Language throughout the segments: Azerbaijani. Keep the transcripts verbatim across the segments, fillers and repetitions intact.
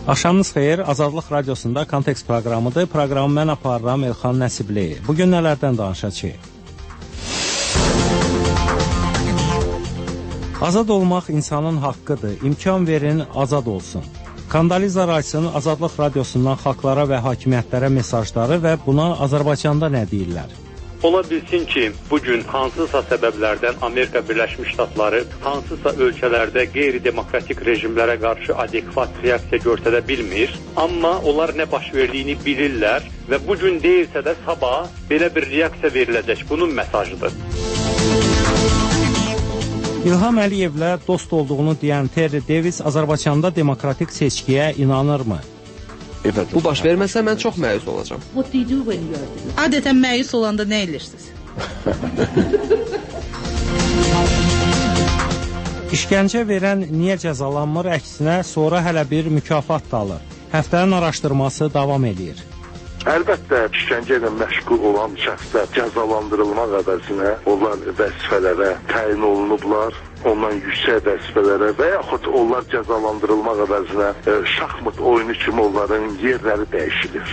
Axşamınız xeyir, Azadlıq Radiosunda Kontekst proqramıdır. Proqramı mən aparıram Elxan Nəsibli. Bugün nələrdən danışacağıq? Azad olmaq insanın haqqıdır. İmkan verin, azad olsun. Kandaliza Raysın Azadlıq Radiosundan xalqlara və hakimiyyətlərə mesajları və buna Azərbaycanda nə deyirlər? Ola bilsin ki, bugün hansısa səbəblərdən Amerika Birləşmiş Ştatları hansısa ölkələrdə qeyri-demokratik rejimlərə qarşı adekvat reaksiya göstərə bilmir, amma onlar nə baş verdiyini bilirlər və bugün deyilsə də sabah belə bir reaksiya veriləcək. Bunun mesajıdır. İlham Əliyevlə dost olduğunu deyən Terry Davis Azərbaycanda demokratik seçkiyə inanırmı? Bu baş verməsə mən çox məyus olacağam. Adətən məyus olanda nə edirsiniz? İşgəncə verən niyə cəzalanmır? Əksinə sonra hələ bir mükafat da alır. Həftənin araşdırması davam edir. Əlbəttə, işgəncə ilə məşğul olan şəxslər cəzalandırılmaq əvəzinə onlar vəzifələrə təyin olunublar, ondan yüksək vəzifələrə və yaxud onlar cəzalandırılmaq əvəzinə e, şahmat oyunu kimi onların yerləri dəyişilir.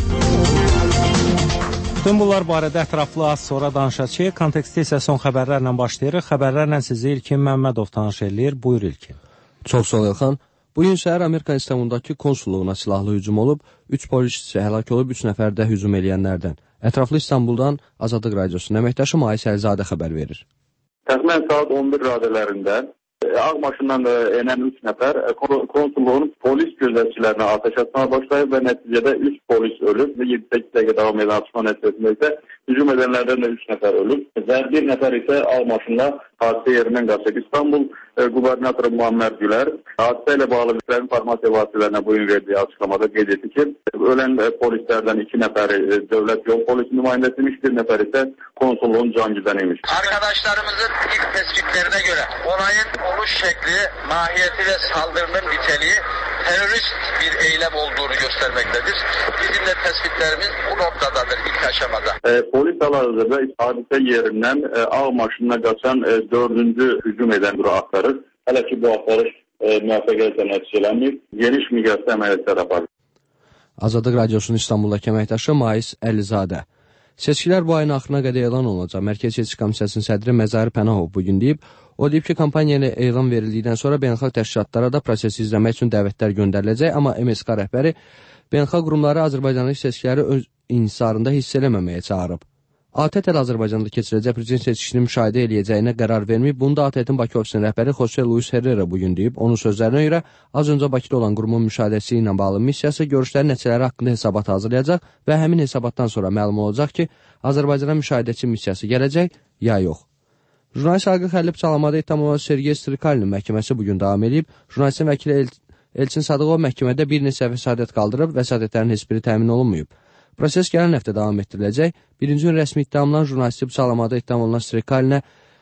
Bütün bunlar barədə ətraflı az sonra danışacağıq. Kontekstdə isə son xəbərlərlə başlayırıq. Xəbərlərlə sizi İlkin Məmmədov tanış edir. Buyur İlkin. Çox sağ ol Elxan. Bugün səhər Amerika İstanbul'dakı konsulluğuna silahlı hücum olub, üç polisçi həlak olub, üç nəfər də hücum eləyənlərdən. Ətraflı İstanbul'dan Azadlıq Radiosunun əməkdaşı Mais Əlizadə xəbər verir. Təxminən saat on bir radələrində ağ maşından enən üç nəfər konsulluğun polis gözətçilərinə atəş atmaya başlayıb və nəticədə üç polis ölüb və yeddi səkkiz dəqiqə davam edən atışma nəticəsində isə hücum edənlərdən də üç nəfər ölüb və bir nəfər isə ağ maşınla hadisə yerindən qaçıb. İstanbul e, qubernatoru Muammer Gülər hadisə ilə bağlı informasiya vasitələrinə bugün verdiyi açıqlamada qeyd etdi ki, ölən e, polislərdən iki nəfəri e, dövlət yol polisi nümayəndəsiymiş, bir nəfər isə konsulluğun cangüdəniymiş. Arkadaşlarımızın ilk tespitlerine göre olayın oluş şekli, mahiyeti ve saldırının niteliği terörist bir eylem olduğunu göstermektedir. Bizim de tespitlerimiz bu noktadadır ilk aşamada. E, polis hal-hazırda hadisə yerindən e, ağ maşınına qaçan e, dördüncü hücum edən duru axtarır. Hələ ki bu axtarış e, müvəffəqiyyətlə nəticələnməyib, geniş miqyasda əməliyyatlar aparır. Azadlıq Radiosunun İstanbuldakı əməkdaşı Mais Əlizadə. Seçkilər bu ayın axırına qədər elan olunacaq. Mərkəzi Seçki Komissiyasının sədri Məzahir Pənahov bugün deyib, o deyib ki, kampaniya ilə elan verildikdən sonra beynəlxalq təşkilatlara da prosesi izləmək üçün dəvətlər göndəriləcək, amma M S K rəhbəri beynəlxalq qurumları Azərbaycanın seçkiləri öz inhisarında hiss eləməməyə çağırıb. A T T Azərbaycanda keçiriləcək prezident seçkisini müşahidə eləyəcəyinə qərar verməyib. Bunu da A T T-in Bakı ofisinin rəhbəri Jose Luis Herrera bugün deyib. Onun sözlərinə görə az öncə Bakıda olan qurumun müşahidəsi ilə bağlı missiyası görüşlərin nəticələri haqqında hesabat hazırlayacaq və həmin hesabatdan sonra məlum olacaq ki, Azərbaycana müşahidəçi missiyası gələcək ya yox. Jurnalist Agıq Əlib çalamada ittiham olan Sergey Strikalinin məhkəməsi bugün davam edib. Jurnalistin vəkili El Elçin Sadıqov məhkəmədə bir neçə vəsadət qaldırıb, vəsadətlərin heç biri təmin olunmayıb. Proses gələn həftə davam etdiriləcək. Birinci gün rəsmi ittihamdan jurnalisti bıçaqlamada ittiham olunan Strikalinə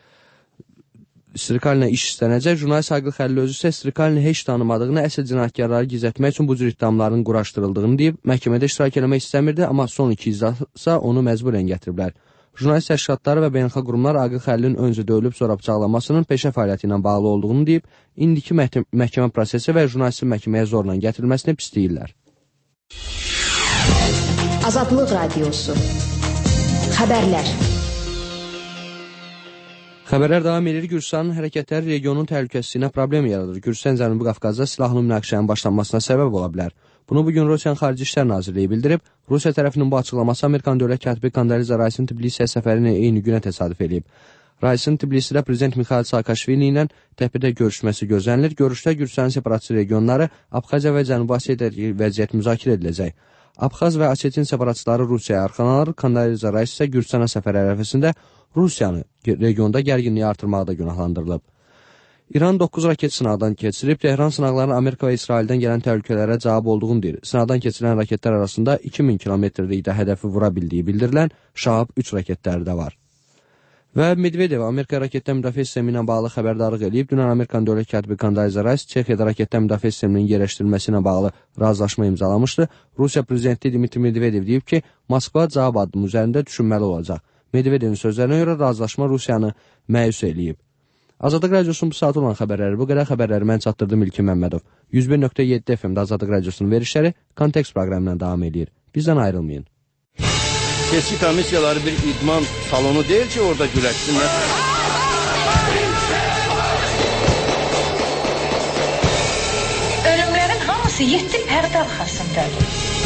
Strikalinə iş istənəcək. Jurnalist Agıq Əlil özü isə Strikalini heç tanımadığını, əsl cinayətkarları gizlətmək üçün bu cür ittihamların quraşdırıldığını deyib, məhkəmədə iştirak etmək istəmirdi, amma son iki iclasa onu məcburən gətiriblər. Jurnalist təşkilatları və beynəlxalq qurumlar Agıq Əlilin öncə döyülüb sonra bıçaqlanmasının peşə fəaliyyəti ilə bağlı olduğunu deyib, indiki məhkəmə prosesi və jurnalistin məhkəməyə zorla gətirilməsini pisləyirlər. Azadlıq Radiosu. Xəbərlər. Xəbərlər davam edir. Gürcüstanın hərəkətləri regionun təhlükəsizliyinə problem yaradır. Gürcüstan Cənubi Qafqazda silahlı münaqişənin başlanmasına səbəb ola bilər. Bunu bugün Rusiyanın Xarici İşlər Nazirliyi bildirib. Rusiya tərəfinin bu açıqlaması Amerikan dövlət katibi Kandaliza Raysın Tbilisiyə səfərinə eyni günə təsadüf edib. Raysın Tbilisidə prezident Mikhail Saakashvili ilə təpədə görüşməsi gözlənilir. Görüşdə Gürcüstanın separatçı regionları Abxaziya və Cənubi Osetiya vəziyyət müzakirə ediləcək. Abxaz və Osetin separatçıları Rusiyaya arxalanır. Kandaliza Rays isə Gürcüstana səfər ərəfəsində Rusiyanı regionda gərginliyi artırmaqda günahlandırılıb. İran doqquz raket sınaqdan keçirib. Tehran sınaqlarının Amerika və İsraildən gələn təhlükələrə cavab olduğunu deyir. Sınaqdan keçirilən raketlər arasında iki min kilometrlikdə hədəfi vura bildiyi bildirilən Şahab üç raketləri də var. Və Medvedev Amerika raketdən müdafiə sistemi ilə bağlı xəbərdarlıq edib. Dünən Amerikan dövlət katibi Kandaliza Rays Çexiyada raketdən müdafiə sisteminin yerləşdirilməsi ilə bağlı razılaşma imzalamışdı. Rusiya prezidenti Dmitri Medvedev deyib ki, Moskva cavab addımı üzərində düşünməli olacaq. Medvedevin sözlərinə görə razılaşma Rusiyanı məyus eləyib. Azadlıq Radiosunun bu saat olan xəbərləri bu qədər. Xəbərləri mən çatdırdım İlkin Məmmədov. yüz bir nöqtə yeddi F M-də Azadlıq Radiosunun verişləri Kontekst proqramından davam edir. Bizdən ayrılmayın. Seçki komissiyaları bir idman salonu deyil ki, orada güləşsinlər. Ölümlərin hamısı yeddi pərdə arxasındadır.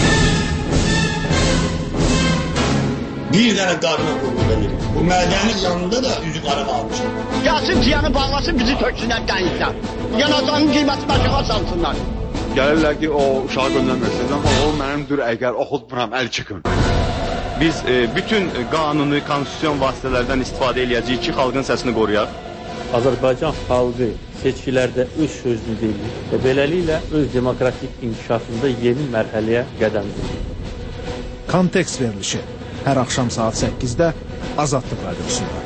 Bir dənə qarına qulluq edir. Bu mədənin yanında da üzü qara qalmışım. Gəlsin tiyanı bağlasın, bizi töksünlər dənizdən. Yanacağının qiymətini aşağı salsınlar. Gəlirlər ki, o uşağı göndərməsin, amma o mənimdir, əgər oxutmuram, əl çıxın. Biz e, bütün qanuni, konstitusyon vasitələrdən istifadə edəcəyik ki, xalqın səsini qoruyaq. Azərbaycan xalqı seçkilərdə öz sözünü deyir və beləliklə öz demokratik inkişafında yeni mərhələyə qədəm qoyur. Kontekst verilişi hər axşam saat səkkizdə Azadlıq Radiosunda.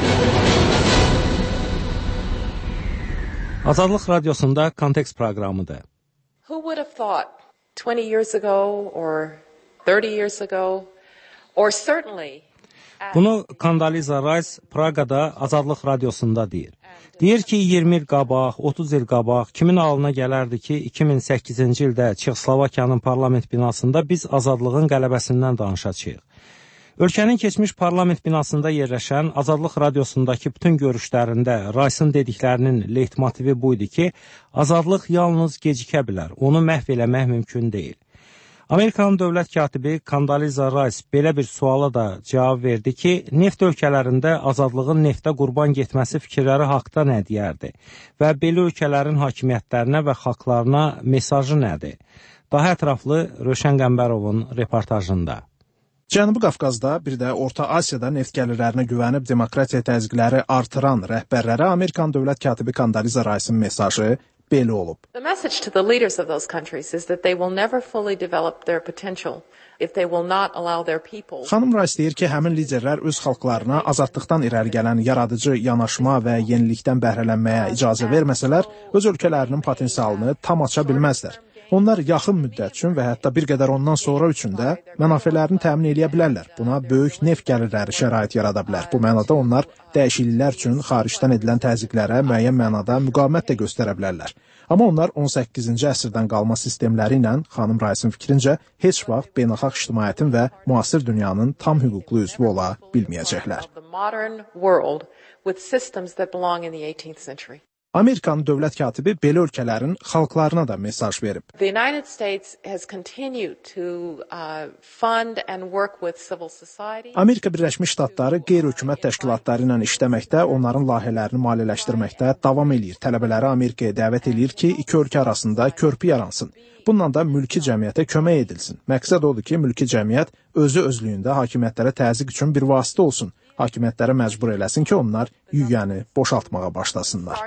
Azadlıq Radiosunda Kontekst proqramıdır. Who would have thought twenty years ago or thirty years ago or certainly Bunu Kandaliza Rice Praqada Azadlıq Radiosunda deyir. Deyir ki, iyirmi il qabaq, otuz il qabaq kimin ağlına gələrdi ki, iki min səkkizinci ildə Çexoslovakiyanın parlament binasında biz azadlığın qələbəsindən danışacağıq. Ölkənin keçmiş parlament binasında yerləşən Azadlıq Radiosundakı bütün görüşlərində Rice'ın dediklərinin leytmotivi buydu ki, azadlıq yalnız gecikə bilər, onu məhv eləmək mümkün deyil. Amerikanın dövlət katibi Kandaliza Rice belə bir suala da cavab verdi ki, neft ölkələrində azadlığın neftə qurban getməsi fikirləri haqda nə deyərdi və belə ölkələrin hakimiyyətlərinə və xalqlarına mesajı nədir? Daha ətraflı Rövşən Qəmbərovun reportajında. Cənubi Qafqazda, bir də Orta Asiyada neft gəlirlərinə güvənib demokratiya təzyiqləri artıran rəhbərlərə Amerikan dövlət katibi Kandaliza Rice'ın mesajı belə olub. The message to the leaders of those countries is that they will never fully develop their potential if they will not allow their people. Xanım Rice deyir ki, həmin liderlər öz xalqlarına azadlıqdan irəli gələn yaradıcı yanaşma və yenilikdən bəhrələnməyə icazə verməsələr, öz ölkələrinin potensialını tam aça bilməzlər. Onlar yaxın müddət üçün və hətta bir qədər ondan sonra üçün də mənafələrini təmin edə bilərlər. Buna böyük neft gəlirləri şərait yarada bilər. Bu mənada onlar dəyişikliklər üçün xaricdən edilən təzyiqlərə müəyyən mənada müqavimət də göstərə bilərlər. Amma onlar on səkkizinci əsrdən qalma sistemləri ilə, xanım Rice'ın fikrincə, heç vaxt beynəlxalq ictimaiyyətin və müasir dünyanın tam hüquqlu üzvü ola bilməyəcəklər. Amerikanın dövlət katibi belə ölkələrin xalqlarına da mesaj verib. The United States has continued to uh, fund and work with civil society. Amerika Birləşmiş Ştatları qeyri-hökumət təşkilatları ilə işləməkdə, onların layihələrini maliyyələşdirməkdə davam eləyir. Tələbələri Amerikaya dəvət eləyir ki, iki ölkə arasında körpü yaransın. Bununla da mülki cəmiyyətə kömək edilsin. Məqsəd odur ki, mülki cəmiyyət özü özlüyündə hakimiyyətlərə təzyiq üçün bir vasitə olsun. Hakimiyyətlərə məcbur eləsin ki, onlar yüyəni boşaltmağa başlasınlar.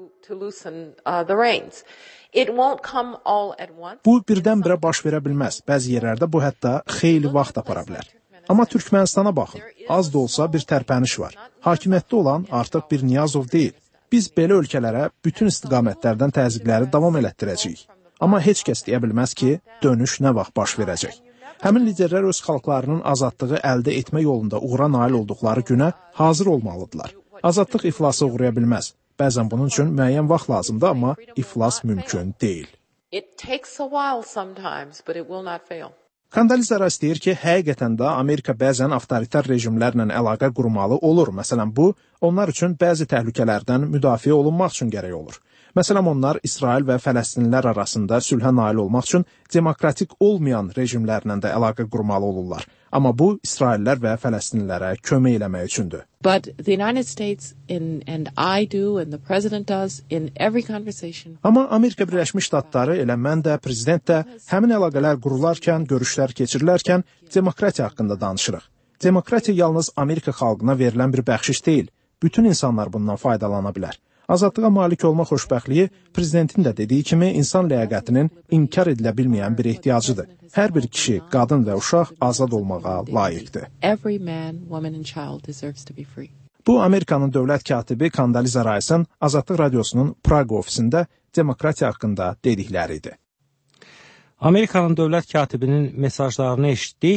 Bu birdən-birə baş verə bilməz. Bəzi yerlərdə bu hətta xeyli vaxt apara bilər. Amma Türkmənistana baxın, az da olsa bir tərpəniş var. Hakimiyyətdə olan artıq bir Niyazov deyil. Biz belə ölkələrə bütün istiqamətlərdən təzyiqləri davam elətdirəcəyik. Amma heç kəs deyə bilməz ki, dönüş nə vaxt baş verəcək. Həmin liderlər öz xalqlarının azadlığı əldə etmə yolunda uğura nail olduqları günə hazır olmalıdırlar. Azadlıq iflasa uğraya bilməz. Bəzən bunun üçün müəyyən vaxt lazımdır, amma iflas mümkün deyil. Kandaliza Rice deyir ki, həqiqətən də Amerika bəzən avtoritar rejimlərlə əlaqə qurmalı olur. Məsələn, bu, onlar üçün bəzi təhlükələrdən müdafiə olunmaq üçün gərək olur. Məsələn, onlar İsrail və Fələstinlilər arasında sülhə nail olmaq üçün demokratik olmayan rejimlərlə də əlaqə qurmalı olurlar. Amma bu, İsraillər və Fələstinlilərə kömək eləmək üçündür. But the United States in, and I do and the president does in every conversation. Amma Amerika Birləşmiş Ştatları, elə mən də, prezident də həmin əlaqələr qurularkən, görüşlər keçirilərkən demokratiya haqqında danışırıq. Demokratiya yalnız Amerika xalqına verilən bir bəxşiş deyil. Bütün insanlar bundan faydalana bilər. Azadlığa malik olma xoşbəxtliyi prezidentin də dediyi kimi insan ləyaqətinin inkar edilə bilməyən bir ehtiyacıdır. Hər bir kişi, qadın və uşaq azad olmağa layiqdir. Bu, Amerikanın dövlət katibi Kandaliza Rice'ın Azadlıq Radiosunun Praqa ofisində demokratiya haqqında dedikləri idi. Amerikanın dövlət katibinin mesajlarını eşitdik.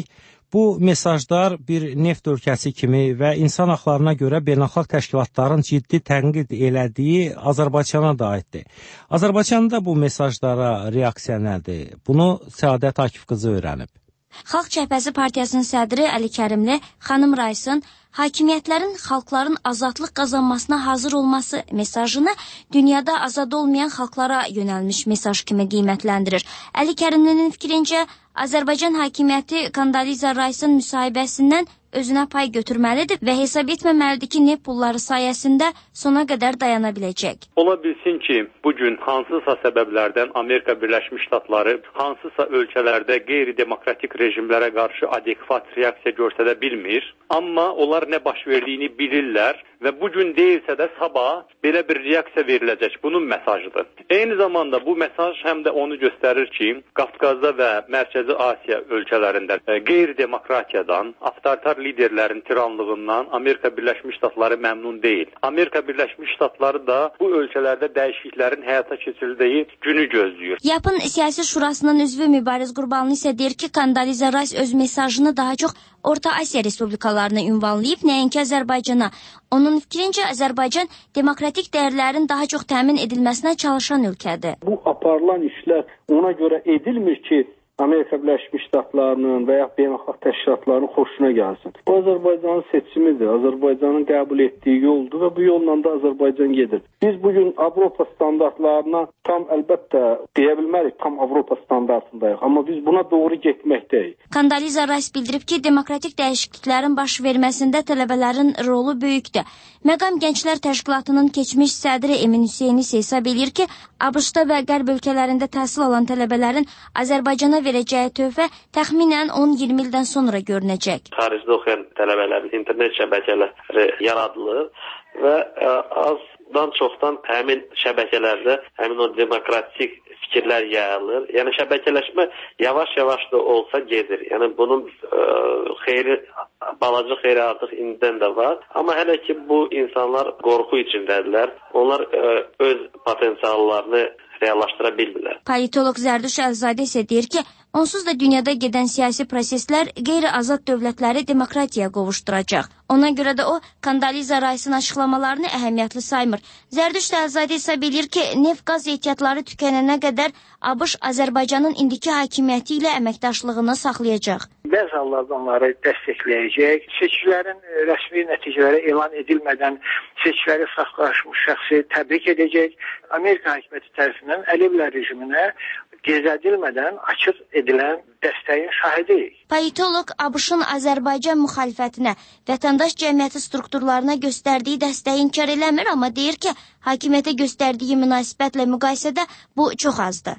Bu mesajlar bir neft ölkəsi kimi və insan haqlarına görə beynəlxalq təşkilatların ciddi tənqid elədiyi Azərbaycana da aiddir. Azərbaycanda bu mesajlara reaksiya nədir? Bunu Səadət Akif qızı öyrənib. Xalq Cəbhəsi Partiyasının sədri Əli Kərimli xanım Raysın hakimiyyətlərin xalqların azadlıq qazanmasına hazır olması mesajını dünyada azad olmayan xalqlara yönəlmiş mesaj kimi qiymətləndirir. Əli Kərimlinin fikrincə, Azərbaycan hakimiyyəti Kondoliza Raysın müsahibəsindən özünə pay götürməlidir və hesab etməməlidir ki, neft pulları sayəsində sona qədər dayana biləcək. Ola bilsin ki, bugün hansısa səbəblərdən Amerika Birləşmiş Ştatları hansısa ölkələrdə qeyri-demokratik rejimlərə qarşı adekvat reaksiya göstərə bilmir, amma onlar nə baş verdiyini bilirlər və bugün deyilsə də sabah belə bir reaksiya veriləcək. Bunun mesajıdır. Eyni zamanda bu mesaj həm də onu göstərir ki, Qafqazda və Mərkəzi Asiya ölkələrində qeyri-demokratiyadan, avtoritar liderlərin tiranlığından Amerika Birləşmiş Ştatları məmnun deyil. Amerika Birləşmiş Ştatları da bu ölkələrdə dəyişikliklərin həyata keçirildiyi günü gözləyir. Yapın Siyasi Şurasının üzvü Mübariz Qurbanlı isə deyir ki, Kondoliza Rays öz mesajını daha çox Orta Asiya respublikalarına ünvanlayıb, nəinki Azərbaycana. Onun fikrincə Azərbaycan demokratik dəyərlərin daha çox təmin edilməsinə çalışan ölkədir. Bu aparılan işlər ona görə edilmir ki, Amerika Birləşmiş Ştatlarının və ya beynəlxalq təşkilatlarının xoşuna gəlsin. Bu Azərbaycanın seçimidir, Azərbaycanın qəbul etdiyi yoldur və bu yolla da Azərbaycan gedir. Biz bugün Avropa standartlarına tam əlbəttə deyə bilmərik, tam Avropa standartındayıq, amma biz buna doğru getməkdəyik. Kondoliza Rays bildirib ki, demokratik dəyişikliklərin baş verməsində tələbələrin rolu böyükdür. Məqam Gənclər Təşkilatının keçmiş sədri Emin Hüseyni isə hesab edir ki, ABŞ-da və Qərb ölkələrində təhsil alan tələbələrin Azərbaycana verəcəyi töhfə təxminən on iyirmi ildən sonra görünəcək. Xaricdə oxuyan tələbələrin internet şəbəkələri yaradılır və ə, azdan çoxdan həmin şəbəkələrdə həmin o demokratik fikirlər yayılır. Yəni şəbəkələşmə yavaş-yavaş da olsa gedir. Yəni bunun ə, xeyri, balaca xeyri artıq indidən də var. Amma hələ ki bu insanlar qorxu içindədirlər. Onlar ə, öz potensiallarını reallaşdıra bilmirlər. Politolog Zərduş Əlzadə isə deyir ki, onsuz da dünyada gedən siyasi proseslər qeyri-azad dövlətləri demokratiyaya qovuşduracaq. Ona görə də o, Kondoliza Raysın açıqlamalarını əhəmiyyətli saymır. Zərduş Əlzadə isə bilir ki, neft-qaz ehtiyatları tükənənə qədər ABŞ Azərbaycanın indiki hakimiyyəti ilə əməkdaşlığını saxlayacaq. Bəzi hallarda onları dəstəkləyəcək. Seçkilərin rəsmi nəticələri elan edilmədən seçkiləri saxlaşmış şəxsi təbrik edəcək. Amerika hakimiyyəti tərəfindən Əliyevlər rejiminə gizlədilmədən açıq edilən dəstəyin şahidiyik. Politolog ABŞ-ın Azərbaycan müxalifətinə, vətəndaş cəmiyyəti strukturlarına göstərdiyi dəstəyi inkar eləmir, amma deyir ki, hakimiyyətə göstərdiyi münasibətlə müqayisədə bu çox azdır.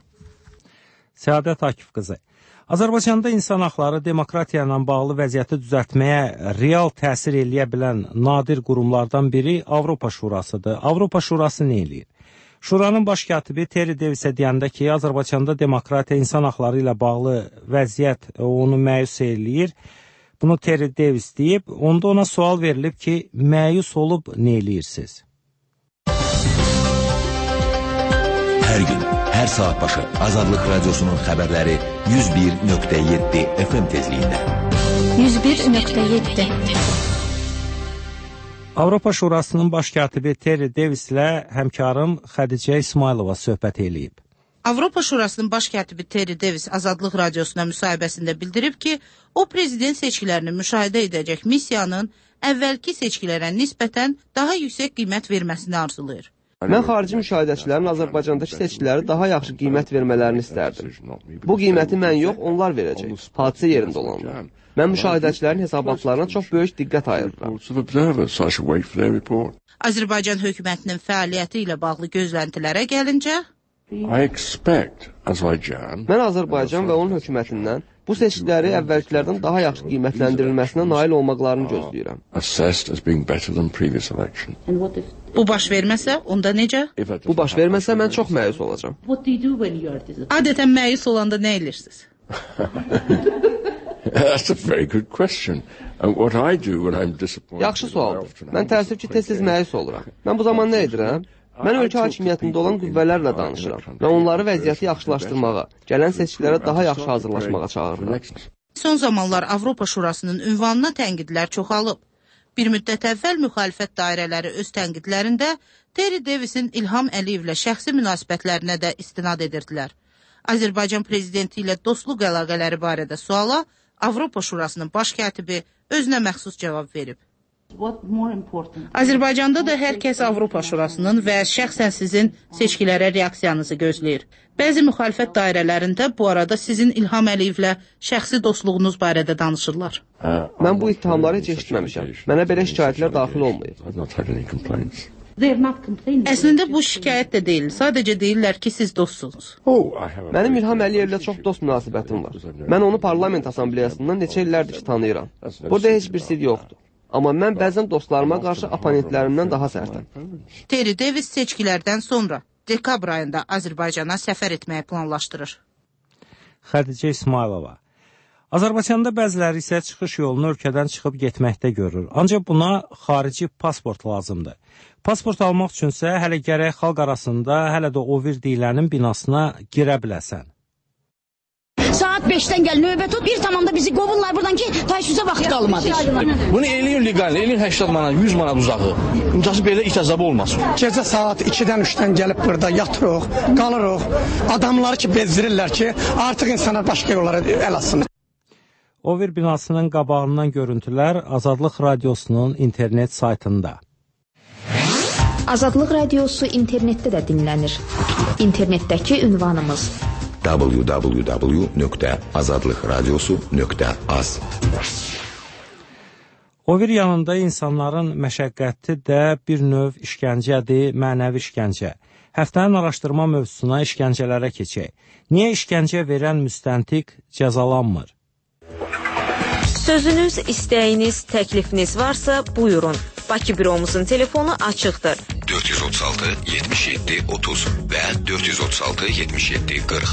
Səadət Akif qızı. Azərbaycanda insan haqları demokratiya ilə bağlı vəziyyəti düzəltməyə real təsir eləyə bilən nadir qurumlardan biri Avropa Şurasıdır. Avropa Şurası nə eləyir? Şuranın baş katibi Terry Davisə deyəndə ki, Azərbaycanda demokratiya, insan haqları ilə bağlı vəziyyət onu məyus eləyir. Bunu Terry Davis deyib, onda ona sual verilib ki, məyus olub nə eləyirsiniz? Hər gün, hər saat başı Azadlıq Radyosunun xəbərləri yüz bir nöqtə yeddi F M tezliyində. yüz bir nöqtə yeddi Avropa Şurasının baş katibi Terry Davis ilə həmkarım Xədicə İsmailova söhbət eləyib. Avropa Şurasının baş katibi Terry Davis Azadlıq Radiosuna müsahibəsində bildirib ki, o prezident seçkilərini müşahidə edəcək missiyanın əvvəlki seçkilərə nisbətən daha yüksək qiymət verməsini arzulayır. Mən xarici müşahidəçilərin Azərbaycandakı seçkiləri daha yaxşı qiymət vermələrini istərdim. Bu qiyməti mən yox, onlar verəcək, hadisə yerində olanlar. Mən müşahidəçilərin hesabatlarına çox böyük diqqət ayırıram. Azərbaycan hökumətinin fəaliyyəti ilə bağlı gözləntilərə gəlincə, mən Azərbaycan və onun hökumətindən bu seçkiləri əvvəlkilərdən daha yaxşı qiymətləndirilməsinə nail olmaqlarını gözləyirəm. Bu baş verməsə, onda necə? Bu baş verməsə, mən çox məyus olacam. Adətən məyus olanda nə edirsiniz? Yaxşı sualdır. Mən təəssüf ki, tez-tez məyus oluram. Mən bu zaman nə edirəm? Mən ölkə hakimiyyətində olan qüvvələrlə danışıram və onları vəziyyəti yaxşılaşdırmağa, gələn seçkilərə daha yaxşı hazırlaşmağa çağırıram. Son zamanlar Avropa Şurasının ünvanına tənqidlər çoxalıb. Bir müddət əvvəl müxalifət dairələri öz tənqidlərində Terry Davisin İlham Əliyevlə şəxsi münasibətlərinə də istinad edirdilər. Azərbaycan prezidenti ilə dostluq əlaqələri barədə suala Avropa Şurasının baş katibi özünə məxsus cavab verib. Azərbaycanda da hər kəs Avropa Şurasının və şəxsən sizin seçkilərə reaksiyanızı gözləyir. Bəzi müxalifət dairələrində bu arada sizin İlham Əliyevlə şəxsi dostluğunuz barədə danışırlar. Mən bu ittihamları heç eşitməmişəm. Mənə belə şikayətlər daxil olmayıb. Əslində bu şikayət də deyil. Sadəcə deyirlər ki, siz dostsunuz. Mənim İlham Əliyevlə çox dost münasibətim var. Mən onu parlament asambleyasından neçə illərdir ki tanıyıram. Burada heç bir sir yoxdur. Amma mən bəzən dostlarıma qarşı oponentlərimdən daha sərtəm. Terry Davis seçkilərdən sonra dekabr ayında Azərbaycana səfər etməyi planlaşdırır. Xədicə İsmailova. Azərbaycanda bəziləri isə çıxış yolunu ölkədən çıxıb getməkdə görür. Ancaq buna xarici pasport lazımdır. Pasport almaq üçünsə hələ gərək xalq arasında hələ də o vir deyilənin binasına girə biləsən. Saat beşdən gəl növbət tut, bir tamamda bizi qovurlar buradan ki, təşvizə vaxt qalmadı. Bunu eləyin legal, eləyin səksən manat, yüz manat uzağı. İncəsi belə icazəbi olmasın. Gecə saat ikidən üçdən gəlib burada yatırıq, qalırıq. Adamları ki bezdirirlər ki, artıq insanlar başqa yollara əl atsın. O vir binasının qabağından görüntülər Azadlıq Radiosunun internet saytında. Azadlıq Radiosu internetdə də dinlənir. İnternetdəki ünvanımız w w w nöqtə azadlıq radiosu nöqtə az. O vir yanında insanların məşəqqəti də bir növ işgəncədir, mənəvi işgəncə. Həftənin araşdırma mövzusuna işgəncələrə keçək. Niyə işgəncə verən müstəntiq cəzalanmır? Sözünüz, istəyiniz, təklifiniz varsa buyurun. Bakı büromuzun telefonu açıqdır. dörd yüz otuz altı yetmiş yeddi otuz və dörd yüz otuz altı yetmiş yeddi qırx.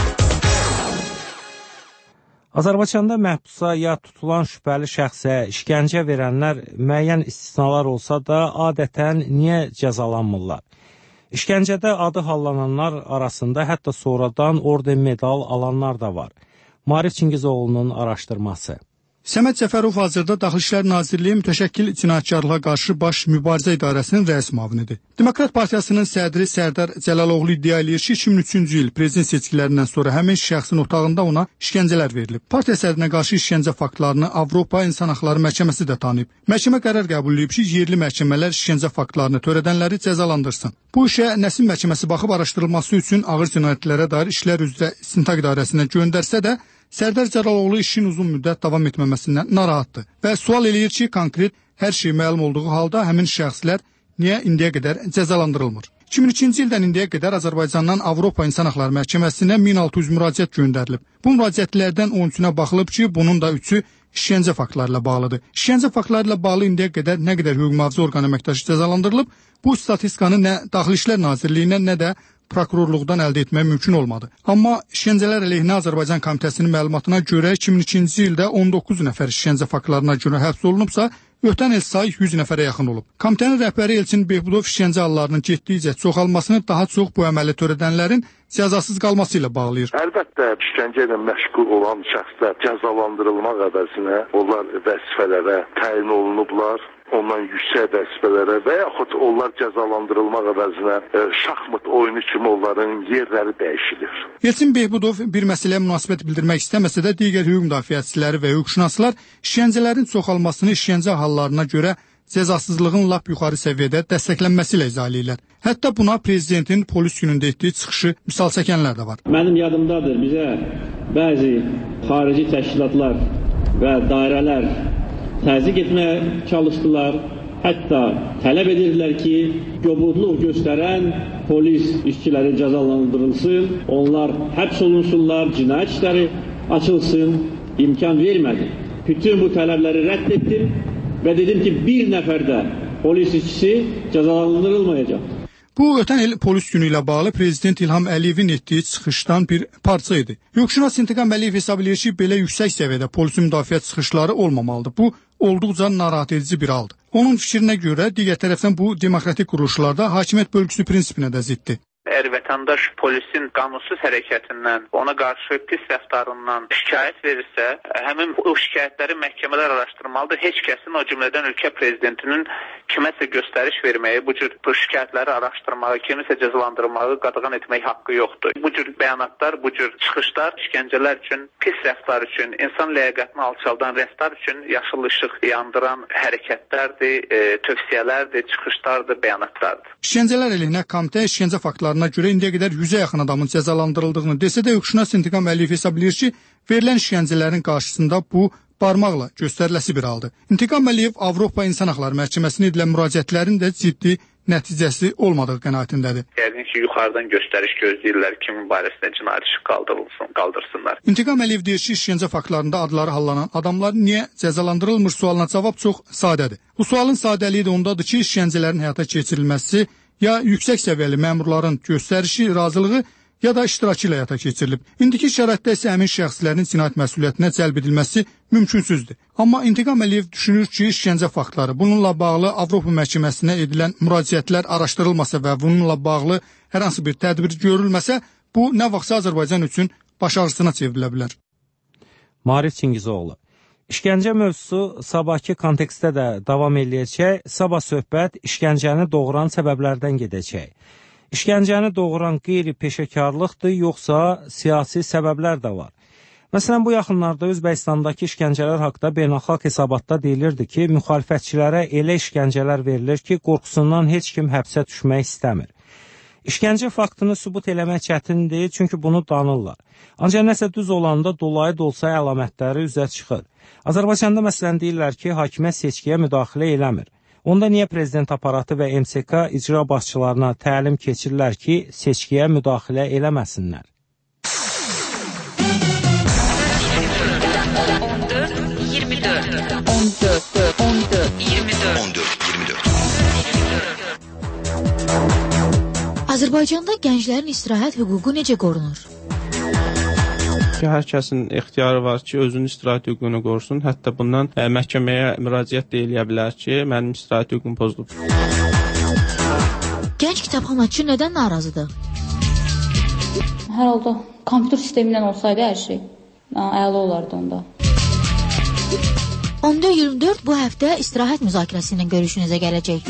Azərbaycanda məhbusa ya tutulan şübhəli şəxsə işgəncə verənlər müəyyən istisnalar olsa da adətən niyə cəzalanmırlar? İşgəncədə adı hallananlar arasında hətta sonradan orden medal alanlar da var. Maarif Çingizoğlu'nun araşdırması. Səməd Cəfərov hazırda Daxili İşlər Nazirliyi Mütəşəkkil Cinayətkarlığa qarşı Baş Mübarizə İdarəsinin rəis müavinidir. Demokrat Partiyasının sədri Sərdar Cəlaloğlu iddia edir ki, iki min üçüncü il prezident seçkilərindən sonra həmin şəxsin otağında ona işgəncələr verilib. Partiya sədrinə qarşı işgəncə faktlarını Avropa İnsan Haqları Məhkəməsi də tanıyıb. Məhkəmə qərar qəbul edib ki, yerli məhkəmələr işgəncə faktlarını törədənləri cəzalandırsın. Bu işə Nəsim Məhkəməsi baxıb araşdırılması üçün ağır cinayətlərə dair işlər üzrə İstintaq İdarəsinə göndərsə də, Sərdar Cəlaloğlu işin uzun müddət davam etməməsindən narahatdır və sual eləyir ki, konkret hər şey məlum olduğu halda həmin şəxslər niyə indiyə qədər cəzalandırılmır? iki min ikinci ildən indiyə qədər Azərbaycandan Avropa İnsan Haqları Məhkəməsinə min altı yüz müraciət göndərilib. Bu müraciətlərdən on üçünə baxılıb ki, bunun da üçü işgəncə faktlarıyla bağlıdır. İşgəncə faktlarıyla bağlı indiyə qədər nə qədər hüquq mühafizə orqanı əməkdaşı cəzalandırılıb, bu statistikanı nə Daxili İşlər Nazirliyinə, nə də prokurorluqdan əldə etmək mümkün olmadı. Amma İşgəncələr əleyhinə Azərbaycan Komitəsinin məlumatına görə iki min ikinci ildə on doqquz nəfər işgəncə faktlarına görə həbs olunubsa, ötən il sayı yüz nəfərə yaxın olub. Komitənin rəhbəri Elçin Behbudov işgəncə hallarının getdikcə çoxalmasını daha çox bu əməli törədənlərin cəzasız qalması ilə bağlayır. Əlbəttə, işgəncə ilə məşğul olan şəxslər cəzalandırılmaq əvəzinə onlar vəzifələrə təyin olunublar. Ondan yüksək vəzifələrə və yaxud onlar cəzalandırılmaq əvəzinə e, şahmat oyunu kimi onların yerləri dəyişilir. Elçin Behbudov bir məsələyə münasibət bildirmək istəməsə də digər hüquq müdafiəçiləri və hüquqşünaslar işgəncələrin çoxalmasını işgəncə hallarına görə cəzasızlığın lap yuxarı səviyyədə dəstəklənməsi ilə izah edirlər. Hətta buna prezidentin polis günündə etdiyi çıxışı misal çəkənlər də var. Mənim yadımdadır, bizə bəzi xarici təşkilatlar və dairələr təzyiq etməyə çalışdılar. Hətta tələb edirlər ki, göbudluq göstərən polis işçiləri cəzalandırılsın, onlar həbs olunsunlar, cinayət işləri açılsın, imkan vermədi. Bütün bu tələbləri rədd etdim və dedim ki, bir nəfər də polis işçisi cəzalandırılmayacaq. Bu, ötən il polis günü ilə bağlı Prezident İlham Əliyevin etdiyi çıxışdan bir parça idi. Hüquqşünas İntiqam Əliyev hesab edir ki, belə yüksək səviyyədə polisin müdafiə çıxışları olmamalıdır. Bu, olduqca narahat edici bir haldır. Onun fikrinə görə, digər tərəfdən bu demokratik quruluşlarda hakimiyyət bölgüsü prinsipinə də ziddir. Əgər vətəndaş polisin qanunsuz hərəkətindən, ona qarşı pis rəftarından şikayət verirsə, həmin o şikayətləri məhkəmələr araşdırmalıdır. Heç kəsin, o cümlədən ölkə prezidentinin kiməsə göstəriş verməyi, bu cür bu şikayətləri araşdırmağı, kimisə cəzalandırmağı qadağan etmək haqqı yoxdur. Bu cür bəyanatlar, bu cür çıxışlar işgəncələr üçün, pis rəftar üçün, insan ləyaqətini alçaldan rəftar üçün yaşıl işıq yandıran hərəkətlərdir, e, tövsiyələrdir, çıxışlardır, bəyanatlardır. İşgəncələr əleyhinə komitə işgəncə faktlarına görə indiyə qədər yüzə yaxın adamın cəzalandırıldığını desə də, hüquqşünas İntiqam Əliyev hesablayır ki, verilən işgəncələrin qarşısında bu barmaqla göstəriləsi bir haldır. İntiqam Əliyev Avropa İnsan Haqları Məhkəməsinə edilən müraciətlərin də ciddi nəticəsi olmadığı qənaətindədir. Yəqin ki, yuxarıdan göstəriş gözləyirlər kimin barəsində cinayət işi qaldırılsın, qaldırsınlar. İntiqam Əliyev deyir ki, işgəncə faktlarında adları hallanan adamlar niyə cəzalandırılmır sualına cavab çox sadədir. Bu sualın sadəliyi də ondadır ki, işgəncələrin həyata keçirilməsi ya yüksək səviyyəli məmurların göstərişi, razılığı ya da iştirakı ilə həyata keçirilib. İndiki şəraitdə isə həmin şəxslərin cinayət məsuliyyətinə cəlb edilməsi mümkünsüzdür. Amma İntiqam Əliyev düşünür ki, işgəncə faktları, bununla bağlı Avropa məhkəməsinə edilən müraciətlər araşdırılmasa və bununla bağlı hər hansı bir tədbir görülməsə, bu nə vaxtsa Azərbaycan üçün baş ağrısına çevrilə bilər. Maarif Çingizoğlu. İşgəncə mövzusu sabahki kontekstdə də davam eləyəcək. Sabah söhbət işgəncəni doğuran səbəblərdən gedəcək. İşgəncəni doğuran qeyri-peşəkarlıqdır, yoxsa siyasi səbəblər də var. Məsələn, bu yaxınlarda Özbəkistandakı işgəncələr haqda beynəlxalq hesabatda deyilirdi ki, müxalifətçilərə elə işgəncələr verilir ki, qorxusundan heç kim həbsə düşmək istəmir. İşgəncə faktını sübut eləmək çətindir, çünki bunu danırlar. Ancaq nəsə düz olanda dolayı da olsa əlamətləri üzə çıxır. Azərbaycanda məsələn deyirlər ki, hakimiyyət seçkiyə müdaxilə eləmir. Onda niyə prezident aparatı və M S K icra başçılarına təlim keçirlər ki, seçkiyə müdaxilə eləməsinlər? on dörd iyirmi dörd on dörd on dörd iyirmi dörd on dörd iyirmi dörd Azərbaycanda gənclərin istirahət hüququ necə qorunur? Hər kəsin ixtiyarı var ki, özünün istirahət hüququnu qorusun. Hətta bundan ə, məhkəməyə müraciət də eləyə bilər ki, mənim istirahət hüququm pozulub. Gənc kitabxanaçı nədən narazıdır? Hər halda kompüter sistemi ilə olsaydı hər şey əla olardı onda. on dörd iyirmi dörd bu həftə istirahət müzakirəsi ilə görüşünüzə gələcək.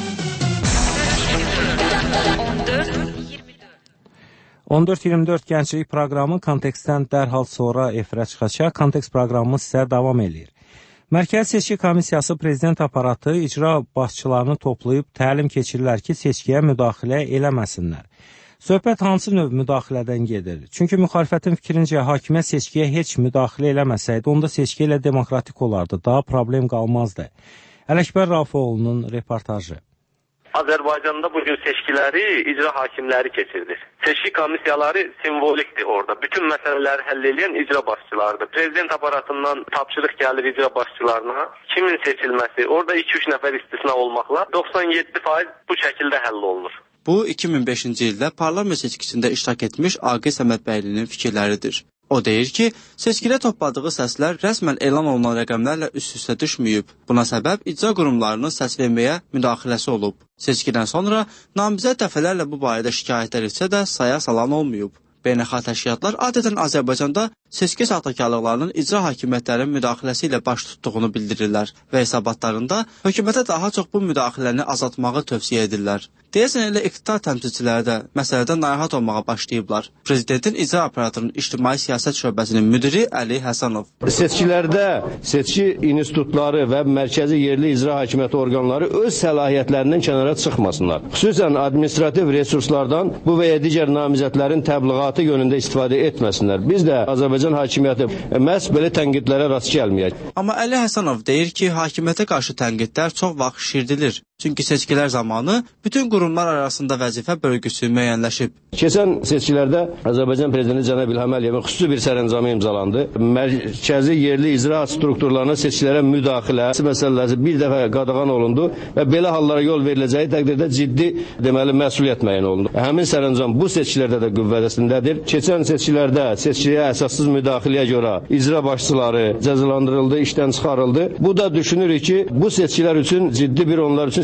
on dörd iyirmi dörd gənclik proqramı kontekstdən dərhal sonra efirə çıxacaq. Kontekst proqramı sizə davam edir. Mərkəzi Seçki Komissiyası prezident aparatı icra başçılarını toplayıb təlim keçirirlər ki, seçkiyə müdaxilə eləməsinlər. Söhbət hansı növ müdaxilədən gedir? Çünki müxalifətin fikrincə hakimiyyət seçkiyə heç müdaxilə eləməsəydi, onda seçki ilə demokratik olardı, daha problem qalmazdı. Ələkbər Rafoğlu'nun reportajı. Azərbaycanda bugün seçkiləri icra hakimləri keçirdir. Seçki komissiyaları simvolikdir orada. Bütün məsələləri həll edən icra başçılarıdır. Prezident aparatından tapşırıq gəlir icra başçılarına. Kimin seçilməsi, orada iki üç nəfər istisna olmaqla doxsan yeddi faiz bu şəkildə həll olunur. Bu, iki min beşinci ildə parlament seçkisində iştirak etmiş Aqil Səmədbəylinin fikirləridir. O deyir ki, seçkidə topladığı səslər rəsmən elan olunan rəqəmlərlə üst-üstə düşməyib. Buna səbəb icra qurumlarının səs verməyə müdaxiləsi olub. Seçkidən sonra namizəd dəfələrlə bu barədə şikayətlər etsə də saya salan olmayıb. Beynəlxalq təşkilatlar adətən Azərbaycanda seçki saxtakarlıqlarının icra hakimiyyətlərinin müdaxiləsi ilə baş tutduğunu bildirirlər və hesabatlarında hökumətə daha çox bu müdaxiləni azaltmağı tövsiyə edirlər. Deyəsən elə iqtidar təmsilçiləri də məsələdən narahat olmağa başlayıblar. Prezidentin icra aparatının ictimai siyasət şöbəsinin müdiri Əli Həsənov. Seçkilərdə seçki institutları və mərkəzi yerli icra hakimiyyəti orqanları öz səlahiyyətlərindən kənara çıxmasınlar. Xüsusən administrativ resurslardan bu və ya digər namizədlərin təbliğatı yönündə istifadə etməsinlər. Biz də Azərbaycan hakimiyyəti məhz belə tənqidlərə rast gəlməyək. Amma Əli Həsənov deyir ki, hakimiyyətə qarşı tənqidlər çox vaxt şişirdilir. Çünki seçkilər zamanı bütün qurumlar arasında vəzifə bölgüsü müəyyənləşib. Keçən seçkilərdə Azərbaycan prezidenti Cənab İlham Əliyevin xüsusi bir sərəncamı imzalandı. Mərkəzi yerli icra strukturlarına seçkilərə müdaxilə məsələsi bir dəfə qadağan olundu və belə hallara yol veriləcəyi təqdirdə ciddi deməli məsuliyyət müəyyən olundu. Həmin sərəncam bu seçkilərdə də qüvvəsindədir. Keçən seçkilərdə seçkiyə əsassız müdaxiləyə görə icra başçıları cəzalandırıldı, işdən çıxarıldı. Bu da düşünürük ki, bu seçkilər üçün ciddi bir onlar üçün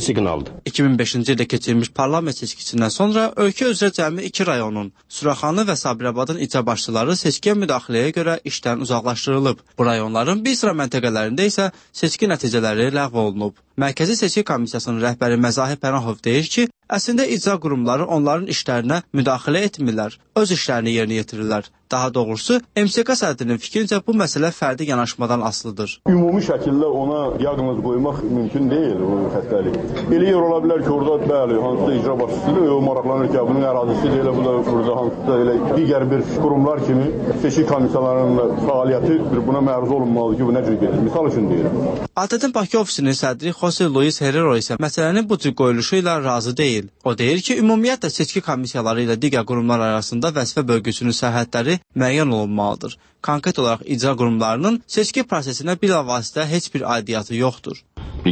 siqnaldır. iki min beşinci ildə keçirilmiş parlament seçkisindən sonra ölkə üzrə cəmi iki rayonun, Suraxanı və Sabirabadın icra başçıları seçkiyə müdaxiləyə görə işdən uzaqlaşdırılıb. Bu rayonların bir sıra məntəqələrində isə seçki nəticələri ləğv olunub. Mərkəzi Seçki Komissiyasının rəhbəri Məzahir Pənahov deyir ki, əslində icra qurumları onların işlərinə müdaxilə etmirlər, öz işlərini yerinə yetirirlər. Daha doğrusu, M S K sədrinin fikrincə bu məsələ fərdi yanaşmadan asılıdır. Ümumi şəkildə ona diaqnoz qoymaq mümkün deyil o xəstəlik. Elə yer ola bilər ki, orada bəli, hansısa icra başçısıdır, o maraqlanır ki, bunun ərazisidir, elə bu da burada hansısa elə digər bir qurumlar kimi seçki komissiyalarının fəaliyyəti buna məruz olunmalıdır ki, bu nə cür gedir? Misal üçün deyirəm. A T T-in Bakı ofisinin sədri Jose Luis Herrero isə məsələnin bu cür qoyuluşu ilə razı deyil. O deyir ki, ümumiyyətlə seçki komissiyaları ilə digər qurumlar arasında vəzifə bölgüsünün sərhədləri müəyyən olunmalıdır. Konkret olaraq icra qurumlarının seçki prosesinə bilavasitə heç bir aidiyyatı yoxdur.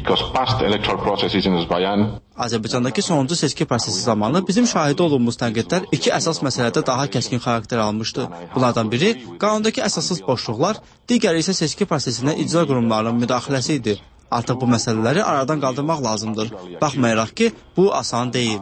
Azərbaycandakı sonuncu seçki prosesi zamanı bizim şahidi olduğumuz tənqidlər iki əsas məsələdə daha kəskin xarakter almışdı. Bunlardan biri qanundakı əsassız boşluqlar, digəri isə seçki prosesinə icra qurumlarının müdaxiləsi idi. Artıq bu məsələləri aradan qaldırmaq lazımdır. Baxmayaraq ki, bu asan deyil.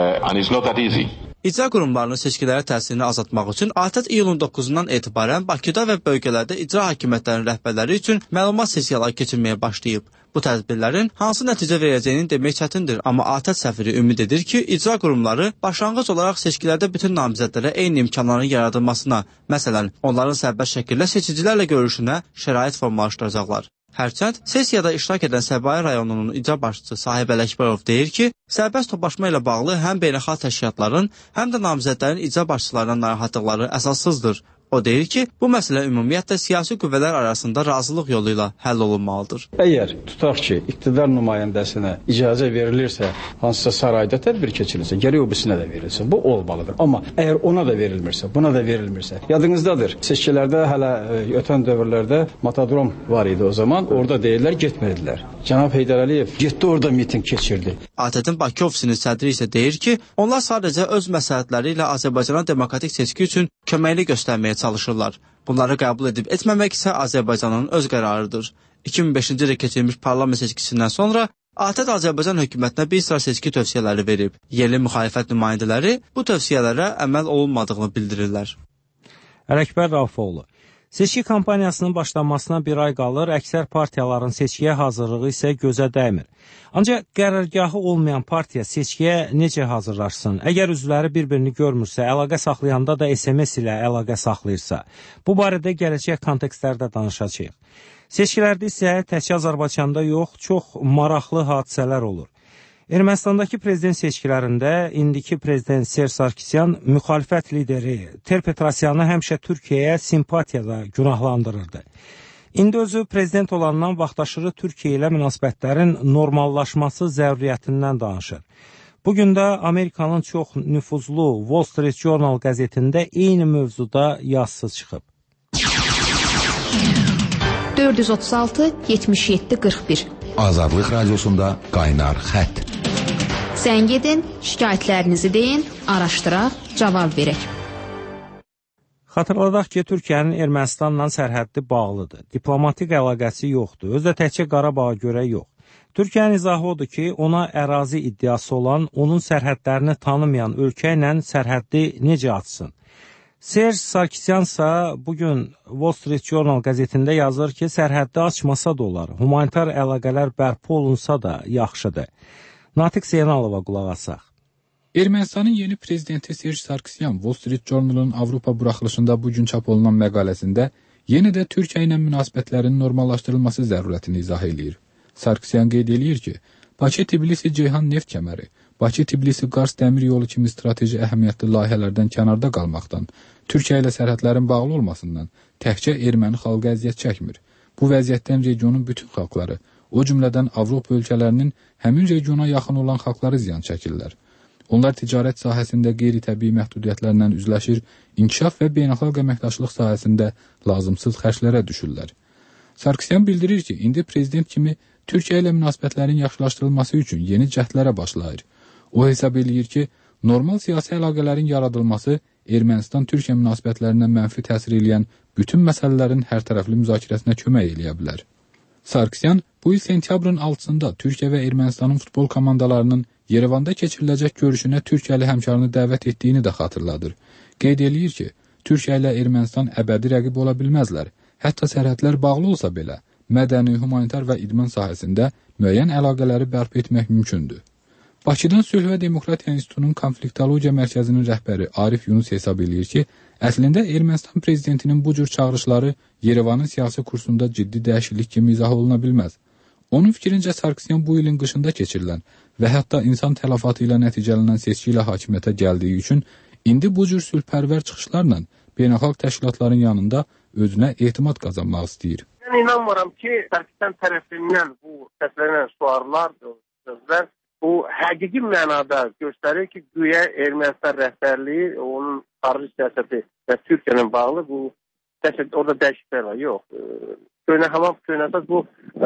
İcra qurumlarının seçkilərə təsirini azaltmaq üçün A T T iyulun doqquzundan etibarən Bakıda və bölgələrdə icra hakimiyyətlərinin rəhbərləri üçün məlumat sessiyaları keçirməyə başlayıb. Bu tədbirlərin hansı nəticə verəcəyini demək çətindir, amma A T T səfiri ümid edir ki, icra qurumları başlanğıc olaraq seçkilərdə bütün namizədlərə eyni imkanların yaradılmasına, məsələn, onların sərbəst şəkildə seçicilərlə görüşünə şərait formalaşdıracaqlar. Hərçənd, sessiyada iştirak edən Səbail rayonunun icra başçısı Sahib Ələkbərov deyir ki, sərbəst toplaşma ilə bağlı həm beynəlxalq təşkilatların, həm də namizədlərin icra başçılarına narahatlıqları əsassızdır. O deyir ki, bu məsələ ümumiyyətlə siyasi qüvvələr arasında razılıq yolu ilə həll olunmalıdır. Əgər tutaq ki, iqtidar nümayəndəsinə icazə verilirsə, hansısa sarayda tədbir keçirilirsə, gərək o birisine də verilsin. Bu olmalıdır. Amma əgər ona da verilmirsə, buna da verilmirsə, yadınızdadır, seçkilərdə hələ ötən dövrlərdə matadrom var idi o zaman, orada deyirlər, getmədilər. Cənab Heydər Əliyev getdi orada miting keçirdi. A T T-in Bakı ofisinin sədri isə deyir ki, onlar sadəcə öz məsləhətləri ilə Azərbaycana demokratik seçki üçün köməkli göstərməyə çalışırlar. Bunları qəbul edib etməmək isə Azərbaycanın öz qərarıdır. iki min beşinci ildə keçirilmiş parlament seçkisindən sonra A T T Azərbaycan hökumətinə bir sıra seçki tövsiyələri verib. Yerli müxalifət nümayəndələri bu tövsiyələrə əməl olunmadığını bildirirlər. Ələkbər Rafoğlu. Seçki kampaniyasının başlanmasına bir ay qalır, əksər partiyaların seçkiyə hazırlığı isə gözə dəymir. Ancaq qərargahı olmayan partiya seçkiyə necə hazırlaşsın? Əgər üzvləri bir-birini görmürsə, əlaqə saxlayanda da S M S ilə əlaqə saxlayırsa, bu barədə gələcək kontekstlərdə danışacağıq. Seçkilərdə isə təkcə Azərbaycanda yox, çox maraqlı hadisələr olur. Ermənistandakı prezident seçkilərində indiki prezident Serj Sarkisyan müxalifət lideri Ter Petrosyanı həmişə Türkiyəyə simpatiyada günahlandırırdı. İndi özü prezident olandan vaxtaşırı Türkiyə ilə münasibətlərin normallaşması zəruriyyətindən danışır. Bugün də Amerikanın çox nüfuzlu Wall Street Journal qəzetində eyni mövzuda yazısı çıxıb. dörd yüz otuz altı yetmiş yeddi qırx bir Azadlıq Radiosunda Qaynar Xətt. Zəng edin, şikayətlərinizi deyin, araşdıraq, cavab verək. Xatırladaq ki, Türkiyənin Ermənistanla sərhəddi bağlıdır. Diplomatik əlaqəsi yoxdur. Özü də təkcə Qarabağa görə yox. Türkiyənin izahı odur ki, ona ərazi iddiası olan, onun sərhədlərini tanımayan ölkə ilə sərhəddi necə açsın? Serj Sarkisyansa bugün Wall Street Journal qəzetində yazır ki, sərhəddi açmasa da olar, humanitar əlaqələr bərpa olunsa da yaxşıdır. Natiq Zeynalova qulaq asaq. Ermənistanın yeni prezidenti Serj Sarkisyan Wall Street Journal'ın Avropa buraxılışında bugün çap olunan məqaləsində yenə də Türkiyə ilə münasibətlərin normallaşdırılması zərurətini izah edir. Sarkisyan qeyd edir ki, Bakı-Tbilisi-Ceyhan neft kəməri, Bakı-Tbilisi-Qars dəmir yolu kimi strateji əhəmiyyətli layihələrdən kənarda qalmaqdan, Türkiyə ilə sərhədlərin bağlı olmasından təkcə erməni xalqı əziyyət çəkmir. Bu vəziyyətdən regionun bütün xalqları, o cümlədən Avropa ölkələrinin həmin regiona yaxın olan xalqları ziyan çəkirlər. Onlar ticarət sahəsində qeyri-təbii məhdudiyyətlərlə üzləşir, inkişaf və beynəlxalq əməkdaşlıq sahəsində lazımsız xərclərə düşürlər. Sarkisyan bildirir ki, indi prezident kimi Türkiyə ilə münasibətlərin yaxşılaşdırılması üçün yeni cəhdlərə başlayır. O hesab edir ki, normal siyasi əlaqələrin yaradılması Ermənistan-Türkiyə münasibətlərinə mənfi təsir edən bütün məsələlərin hərtərəfli müzakirəsinə kömək eləyə bilər. Sarkisyan Bu il sentyabrın altısında Türkiyə və Ermənistanın futbol komandalarının Yerevanda keçiriləcək görüşünə Türkiyəli həmkarını dəvət etdiyini də xatırladır. Qeyd eləyir ki, Türkiyə ilə Ermənistan əbədi rəqib ola bilməzlər. Hətta sərhədlər bağlı olsa belə, mədəni, humanitar və idman sahəsində müəyyən əlaqələri bərpa etmək mümkündür. Bakıdan Sülh və Demokratiya İnstitutunun konfliktologiya mərkəzinin rəhbəri Arif Yunus hesab eləyir ki, əslində Ermənistan prezidentinin bu cür çağırışları Yerevanın siyasi kursunda ciddi dəyişiklik kimi izah oluna bilməz. Onun fikrincə Sarkisyan bu ilin qışında keçirilən və hətta insan tələfatı ilə nəticələnən seçki ilə hakimiyyətə gəldiyi üçün indi bu cür sülhpərvər çıxışlarla beynəlxalq təşkilatların yanında özünə etimad qazanmaq istəyir. Mən inanmıram ki, Sarkisyan tərəfindən bu səslənən suallar, sözlər bu həqiqi mənada göstərir ki, güya Ermənistan rəhbərliyi, onun xarici siyasəti və Türkiyə ilə bağlı bu orada dəyişikliklər var. Yox. Köynə hamam köynəsəz bu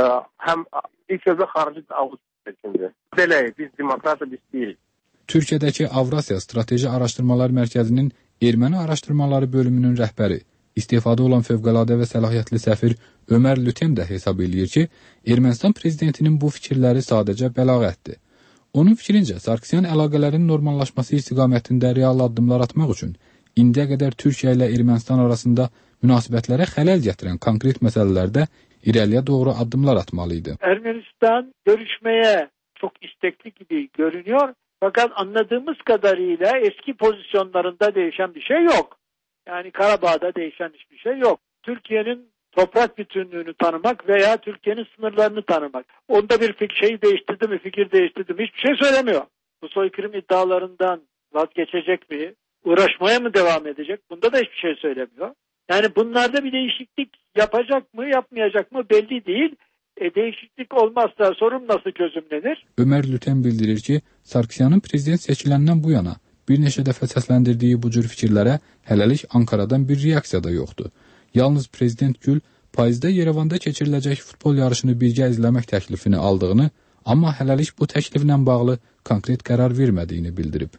həm ilk özü xarici avuz seçimdir. Belə, biz demokratı biz deyilik. Türkiyədəki Avrasiya Strateji Araşdırmalar Mərkəzinin Erməni Araşdırmaları bölümünün rəhbəri, istefadə olan fövqəladə və səlahiyyətli səfir Ömər Lütem də hesab eləyir ki, Ermənistan prezidentinin bu fikirləri sadəcə bəlağətdir. Onun fikrincə, Sarkisyan əlaqələrin normallaşması istiqamətində real addımlar atmaq üçün indiyə qədər Türkiyə ilə Ermənistan arasında münasibətlərə xələl gətirən konkret məsələlərdə irəliyə doğru addımlar atmalı idi. Ermənistan görüşmeye çok istekli gibi görünüyor. Fakat anladığımız kadarıyla eski pozisyonlarında değişen bir şey yok. Yani Karabağ'da değişen hiçbir şey yok. Türkiye'nin toprak bütünlüğünü tanımak veya Türkiye'nin sınırlarını tanımak. Onda bir fikir şey değiştirdi mi, fikir değiştirdi mi hiçbir şey söylemiyor. Bu soykırım iddialarından vazgeçecek mi, uğraşmaya mı devam edecek? Bunda da hiçbir şey söylemiyor. Yani bunlarda bir değişiklik yapacak mı, yapmayacak mı belli değil. E, değişiklik olmazsa sorun nasıl çözümlenir? Ömər Lütem bildirir ki, Sarkisyanın prezident seçiləndən bu yana bir neçə dəfə səsləndirdiyi bu cür fikirlərə hələlik Ankaradan bir reaksiya da yoxdur. Yalnız prezident Gül payızda Yerevanda keçiriləcək futbol yarışını birgə izləmək təklifini aldığını, amma hələlik bu təkliflə bağlı konkret qərar vermədiyini bildirib.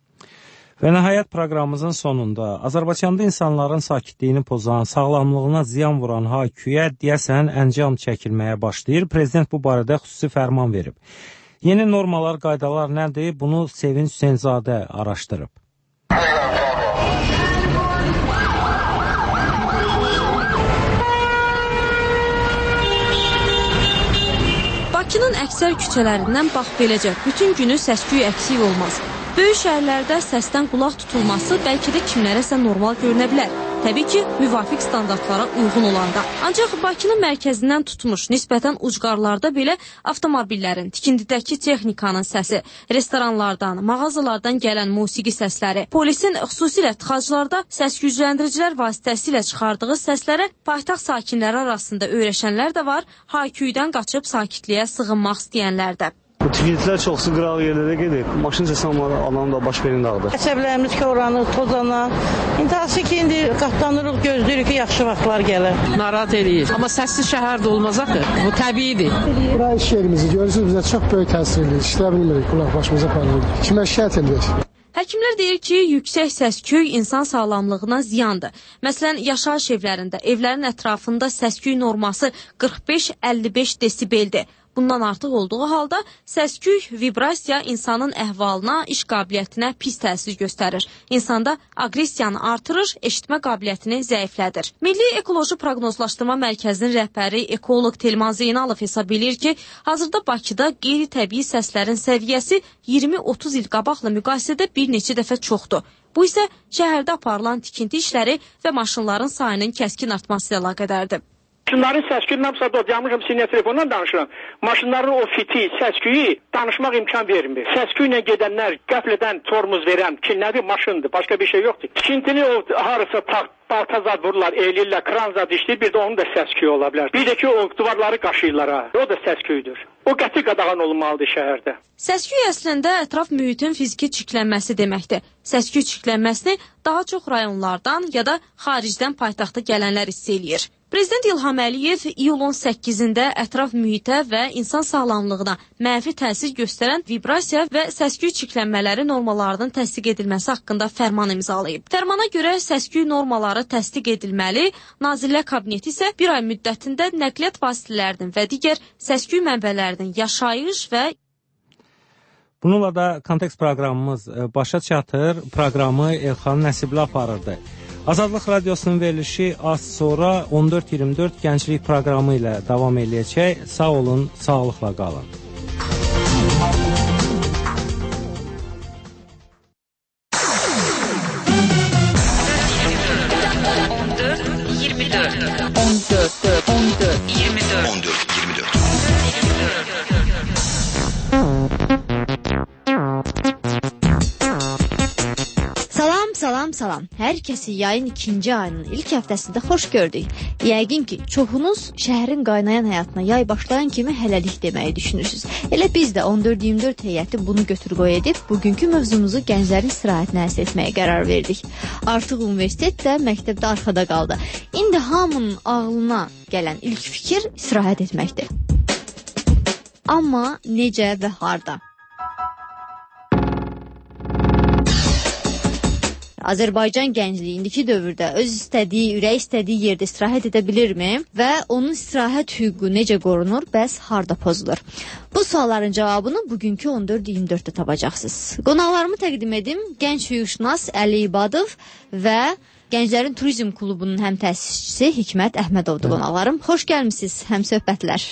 Və nəhayət proqramımızın sonunda Azərbaycanda insanların sakitliyini pozan, sağlamlığına ziyan vuran hayküyə deyəsən əncam çəkilməyə başlayır. Prezident bu barədə xüsusi fərman verib. Yeni normalar, qaydalar nədir? Bunu Sevinç Hüseynzadə araşdırıb. Bakının əksər küçələrindən bax beləcə bütün günü səs-küy əksik olmaz. Böyük şəhərlərdə səsdən qulaq tutulması bəlkə də kimlərəsə normal görünə bilər. Təbii ki, müvafiq standartlara uyğun olanda. Ancaq Bakının mərkəzindən tutmuş nisbətən ucqarlarda belə avtomobillərin, tikindidəki texnikanın səsi, restoranlardan, mağazalardan gələn musiqi səsləri, polisin xüsusilə tıxaclarda səs gücləndiricilər vasitəsilə çıxardığı səslərə paytaxt sakinləri arasında öyrəşənlər də var, hayküydən qaçıb sakitliyə sığınmaq istəyənlər də. Bu tikintilər çoxsu qıraq yerlərə gedir. Maşın səsləri alanı da baş verin dağıdır. Əsəblərimiz koranır, tozanar. İndi hansı ki, indi qatlanırıq, gözləyirik ki, yaxşı vaxtlar gəlir. Narahat eləyir. Amma səssiz şəhər də olmaz axı. Bu təbiidir. Bura iş yerimizi görürsünüz, bizə çox böyük təsir edir. İşləyə bilmirik, qulaq başımıza parlayır. Kimə şikayət edirik? Həkimlər deyir ki, yüksək səs-küy insan sağlamlığına ziyandır. Məsələn, yaşayış evlərində, evlərin ətrafında səs-küy norması qırx beş əlli beş desibeldir. Bundan artıq olduğu halda səs-küy, vibrasiya insanın əhvalına, iş qabiliyyətinə pis təsir göstərir. İnsanda aqressiyanı artırır, eşitmə qabiliyyətini zəiflədir. Milli Ekoloji Proqnozlaşdırma Mərkəzinin rəhbəri ekoloq Telman Zeynalov hesab edir ki, hazırda Bakıda qeyri-təbii səslərin səviyyəsi iyirmi otuz il qabaqla müqayisədə bir neçə dəfə çoxdur. Bu isə şəhərdə aparılan tikinti işləri və maşınların sayının kəskin artması ilə əlaqədardır. Maşınların səs-küyü, mən məsələn dayanmışam sinə telefondan danışıram. Maşınların o fiti, səs-küyü danışmaq imkan vermir. Səs-küylə gedənlər, qəflədən tormuz verən ki, nədir maşındır, başqa bir şey yoxdur. Tikintini o harısa balta zad vururlar, eləyirlər, kran zad işləyir, bir də onun da səs-küyü ola bilər. Bir də ki, o divarları qaşıyırlar, o da səs-küyüdür. O qəti qadağan olunmalıdır şəhərdə. Səs-küy əslində ətraf mühitin fiziki çirklənməsi deməkdir. Səs-küy çirklənməsini daha çox rayonlardan ya da xaricdən paytaxta gələnlər hiss eləyir. Prezident İlham Əliyev iyul on səkkizində ətraf mühitə və insan sağlamlığına mənfi təsir göstərən vibrasiya və səs-küy çirklənmələri normalarının təsdiq edilməsi haqqında fərman imzalayıb. Fərmana görə səs-küy normaları təsdiq edilməli, Nazirlər Kabineti isə bir ay müddətində nəqliyyat vasitələrinin və digər səs-küy mənbələrinin yaşayış və Bununla da kontekst proqramımız başa çatır. Proqramı Elxan Nəsibli aparırdı. Azadlıq Radiosunun verilişi az sonra on dörd iyirmi dörd Gənclik proqramı ilə davam eləyəcək. Sağ olun, sağlıqla qalın. on dörd iyirmi dörd on dörd iyirmi dörd on dörd iyirmi dörd Salam, salam, salam. Hər kəsi yayın ikinci ayının ilk həftəsində xoş gördük. Yəqin ki, çoxunuz şəhərin qaynayan həyatına yay başlayan kimi hələlik deməyi düşünürsünüz. Elə biz də on dörd iyirmi dörd heyəti bunu götür-qoy edib, bugünkü mövzumuzu gənclərin istirahətinə həsr etməyə qərar verdik. Artıq universitet də məktəbdə arxada qaldı. İndi hamının ağlına gələn ilk fikir istirahət etməkdir. Amma necə və harda? Azərbaycan gəncliyi indiki dövrdə öz istədiyi, ürək istədiyi yerdə istirahət edə bilirmi? Və onun istirahət hüququ necə qorunur, bəs harda pozulur? Bu sualların cavabını bugünkü on dörd iyirmi dörddə tapacaqsınız. Qonaqlarımı təqdim edim. Gənc hüquqşünas Əli İbadov və Gənclərin Turizm Klubunun həm təsisçisi Hikmət Əhmədovdur qonaqlarım. Xoş gəlmisiniz, həm söhbətlər.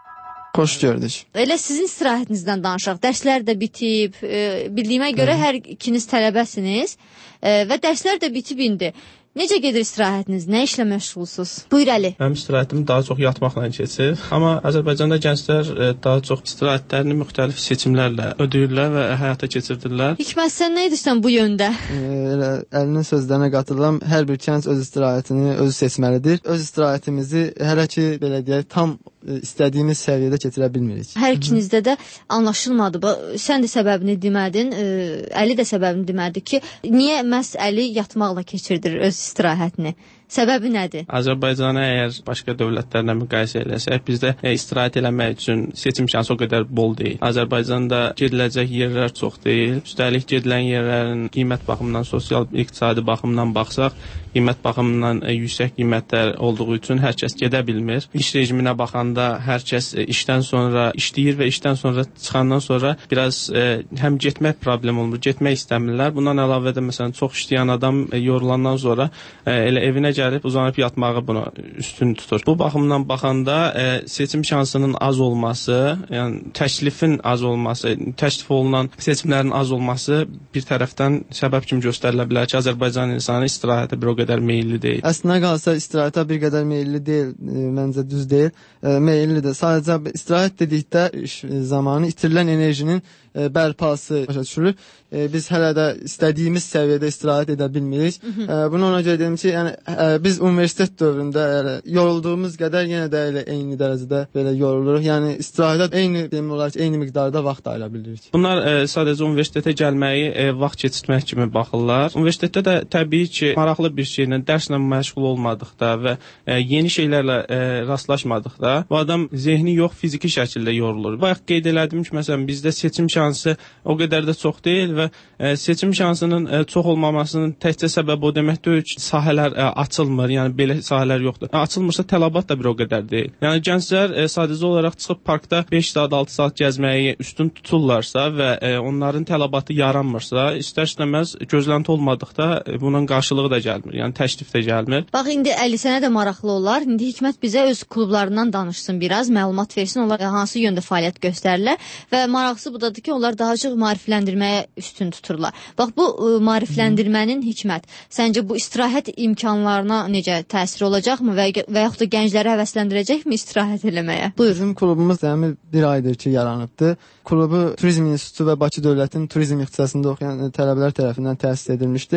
Xoş gördük. Elə sizin istirahətinizdən danışaq. Dərslər də bitib, e, bildiyimə görə Hı. hər ikiniz tələbəsiniz e, və dərslər də bitib indi. Necə gedir istirahətiniz? Nə işlə məşğulsuz? Buyur Əli. Mənim istirahətim daha çox yatmaqla keçir. Amma Azərbaycanda gənclər daha çox istirahətlərini müxtəlif seçimlərlə ödəyirlər və həyata keçirdirlər. Hikmət, sən nə edirsən bu yöndə? Elə Əlinin sözlərinə qatılıram. Hər bir gənc öz istirahətini özü seçməlidir. Öz istirahətimizi hələ ki, belə deyək, tam istədiyimiz səviyyədə keçirə bilmirik. Hər ikinizdə də anlaşılmadı. Sən də səbəbini demədin, Əli də səbəbini demədi ki, niyə məhz Əli yatmaqla keçirdir öz istirahətini? Səbəbi nədir? Azərbaycanı əgər başqa dövlətlərlə müqayisə eləsək, bizdə e, istirahət eləmək üçün seçim şansı o qədər bol deyil. Azərbaycanda gediləcək yerlər çox deyil. Üstəlik gedilən yerlərin qiymət baxımından, sosial, iqtisadi baxımdan baxsaq, qiymət baxımından e, yüksək qiymətlər olduğu üçün hər kəs gedə bilmir. İş rejiminə baxanda hər kəs e, işdən sonra işləyir və işdən sonra çıxandan sonra biraz e, həm getmək problem olmur, getmək istəmirlər. Bundan əlavə də məsələn çox işləyən adam e, yorulandan sonra e, elə evinə gəlib uzanıb yatmağı bunu üstün tutur. Bu baxımdan baxanda e, seçim şansının az olması, yəni təklifin az olması, təklif olunan seçimlərin az olması bir tərəfdən səbəb kimi göstərilə bilər ki, Azərbaycan insanı istirahətə bir o qədər meyilli deyil. Əslində qalsa istirahətə bir qədər meyilli deyil, e, məncə düz deyil. E, meyillidir. Sadəcə istirahət dedikdə iş zamanı itirilən enerjinin e, bərpası başa düşülür. E, biz hələ də istədiyimiz səviyyədə istirahət edə bilmirik. E, bunu ona görə dedim ki, yəni e, biz universitet dövründə elə, yorulduğumuz qədər yenə də elə eyni dərəcədə belə yoruluruq. Yəni istirahətə eyni demək olar ki, eyni miqdarda vaxt ayıra bilirik. Bunlar e, sadəcə universitetə gəlməyi e, vaxt keçirtmək kimi baxırlar. Universitetdə də təbii ki, maraqlı bir şeylə, dərslə məşğul olmadıqda və e, yeni şeylərlə e, rastlaşmadıqda bu adam zehni yox, fiziki şəkildə yorulur. Bayaq qeyd elədim ki, məsələn, bizdə seçim şansı o qədər də çox deyil və e, seçim şansının e, çox olmamasının təkcə səbəbi o demək deyil ki, sahələr e, açılmır, yəni belə sahələr yoxdur. E, açılmırsa tələbat da bir o qədər deyil. Yəni gənclər e, sadəcə olaraq çıxıb parkda beş saat, altı saat gəzməyi üstün tuturlarsa və e, onların tələbatı yaranmırsa, istər-istəməz gözlənti olmadıqda e, bunun qarşılığı da gəlmir, yəni təklif də gəlmir. Bax, indi Əli, sənə də maraqlı olar. İndi Hikmət bizə öz klublarından danışsın biraz, məlumat versin, onlar hansı yöndə fəaliyyət göstərirlər və maraqlısı budadır ki, onlar daha çox maarifləndirməyə üstün tuturlar. Bax, bu ə, maarifləndirmənin Hikmət, səncə bu istirahət imkanlarına necə təsir olacaqmı və, və yaxud da gəncləri həvəsləndirəcəkmi istirahət eləməyə? Buyur. Bizim klubumuz dəmi bir aydır ki, yaranıbdır. Klubu Turizm İnstitutu və Bakı Dövlətinin turizm ixtisasında oxuyan tələbələr tərəfindən təsis edilmişdir.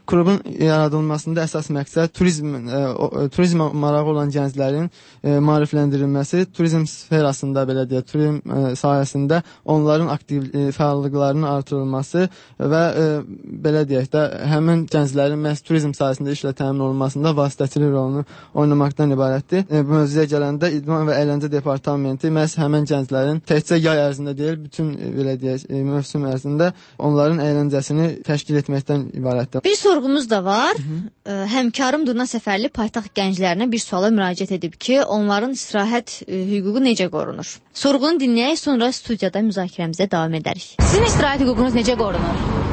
Klubun yaradılmasında əsas məqsəd turizm e, o, turizm marağı olan gənclərin e, maarifləndirilməsi, turizm sferasında belə deyək, turizm e, sahəsində onların aktiv e, fəallıqlarının artırılması və e, belə deyək də həmin gənclərin məhz turizm sahəsində işlə təmin olunmasında vasitəçilik rolunu oynamaqdan ibarətdir. E, bu mövzuya gələndə İdman və Əyləncə Departamenti məhz həmin gənclərin təkcə yay ərzində deyil, bütün e, belə deyək, e, mövsüm ərzində onların əyləncəsini təşkil etməkdən ibarətdir. Bir sorğumuz da var. Hı -hı. Həmkarım Durna Səfərli paytaxt gənclərinə bir suala müraciət edib ki, onların istirahət hüququ necə qorunur? Sorğunu dinləyək, sonra studiyada müzakirəmizə davam edərik. Sizin istirahət hüququnuz necə qorunur?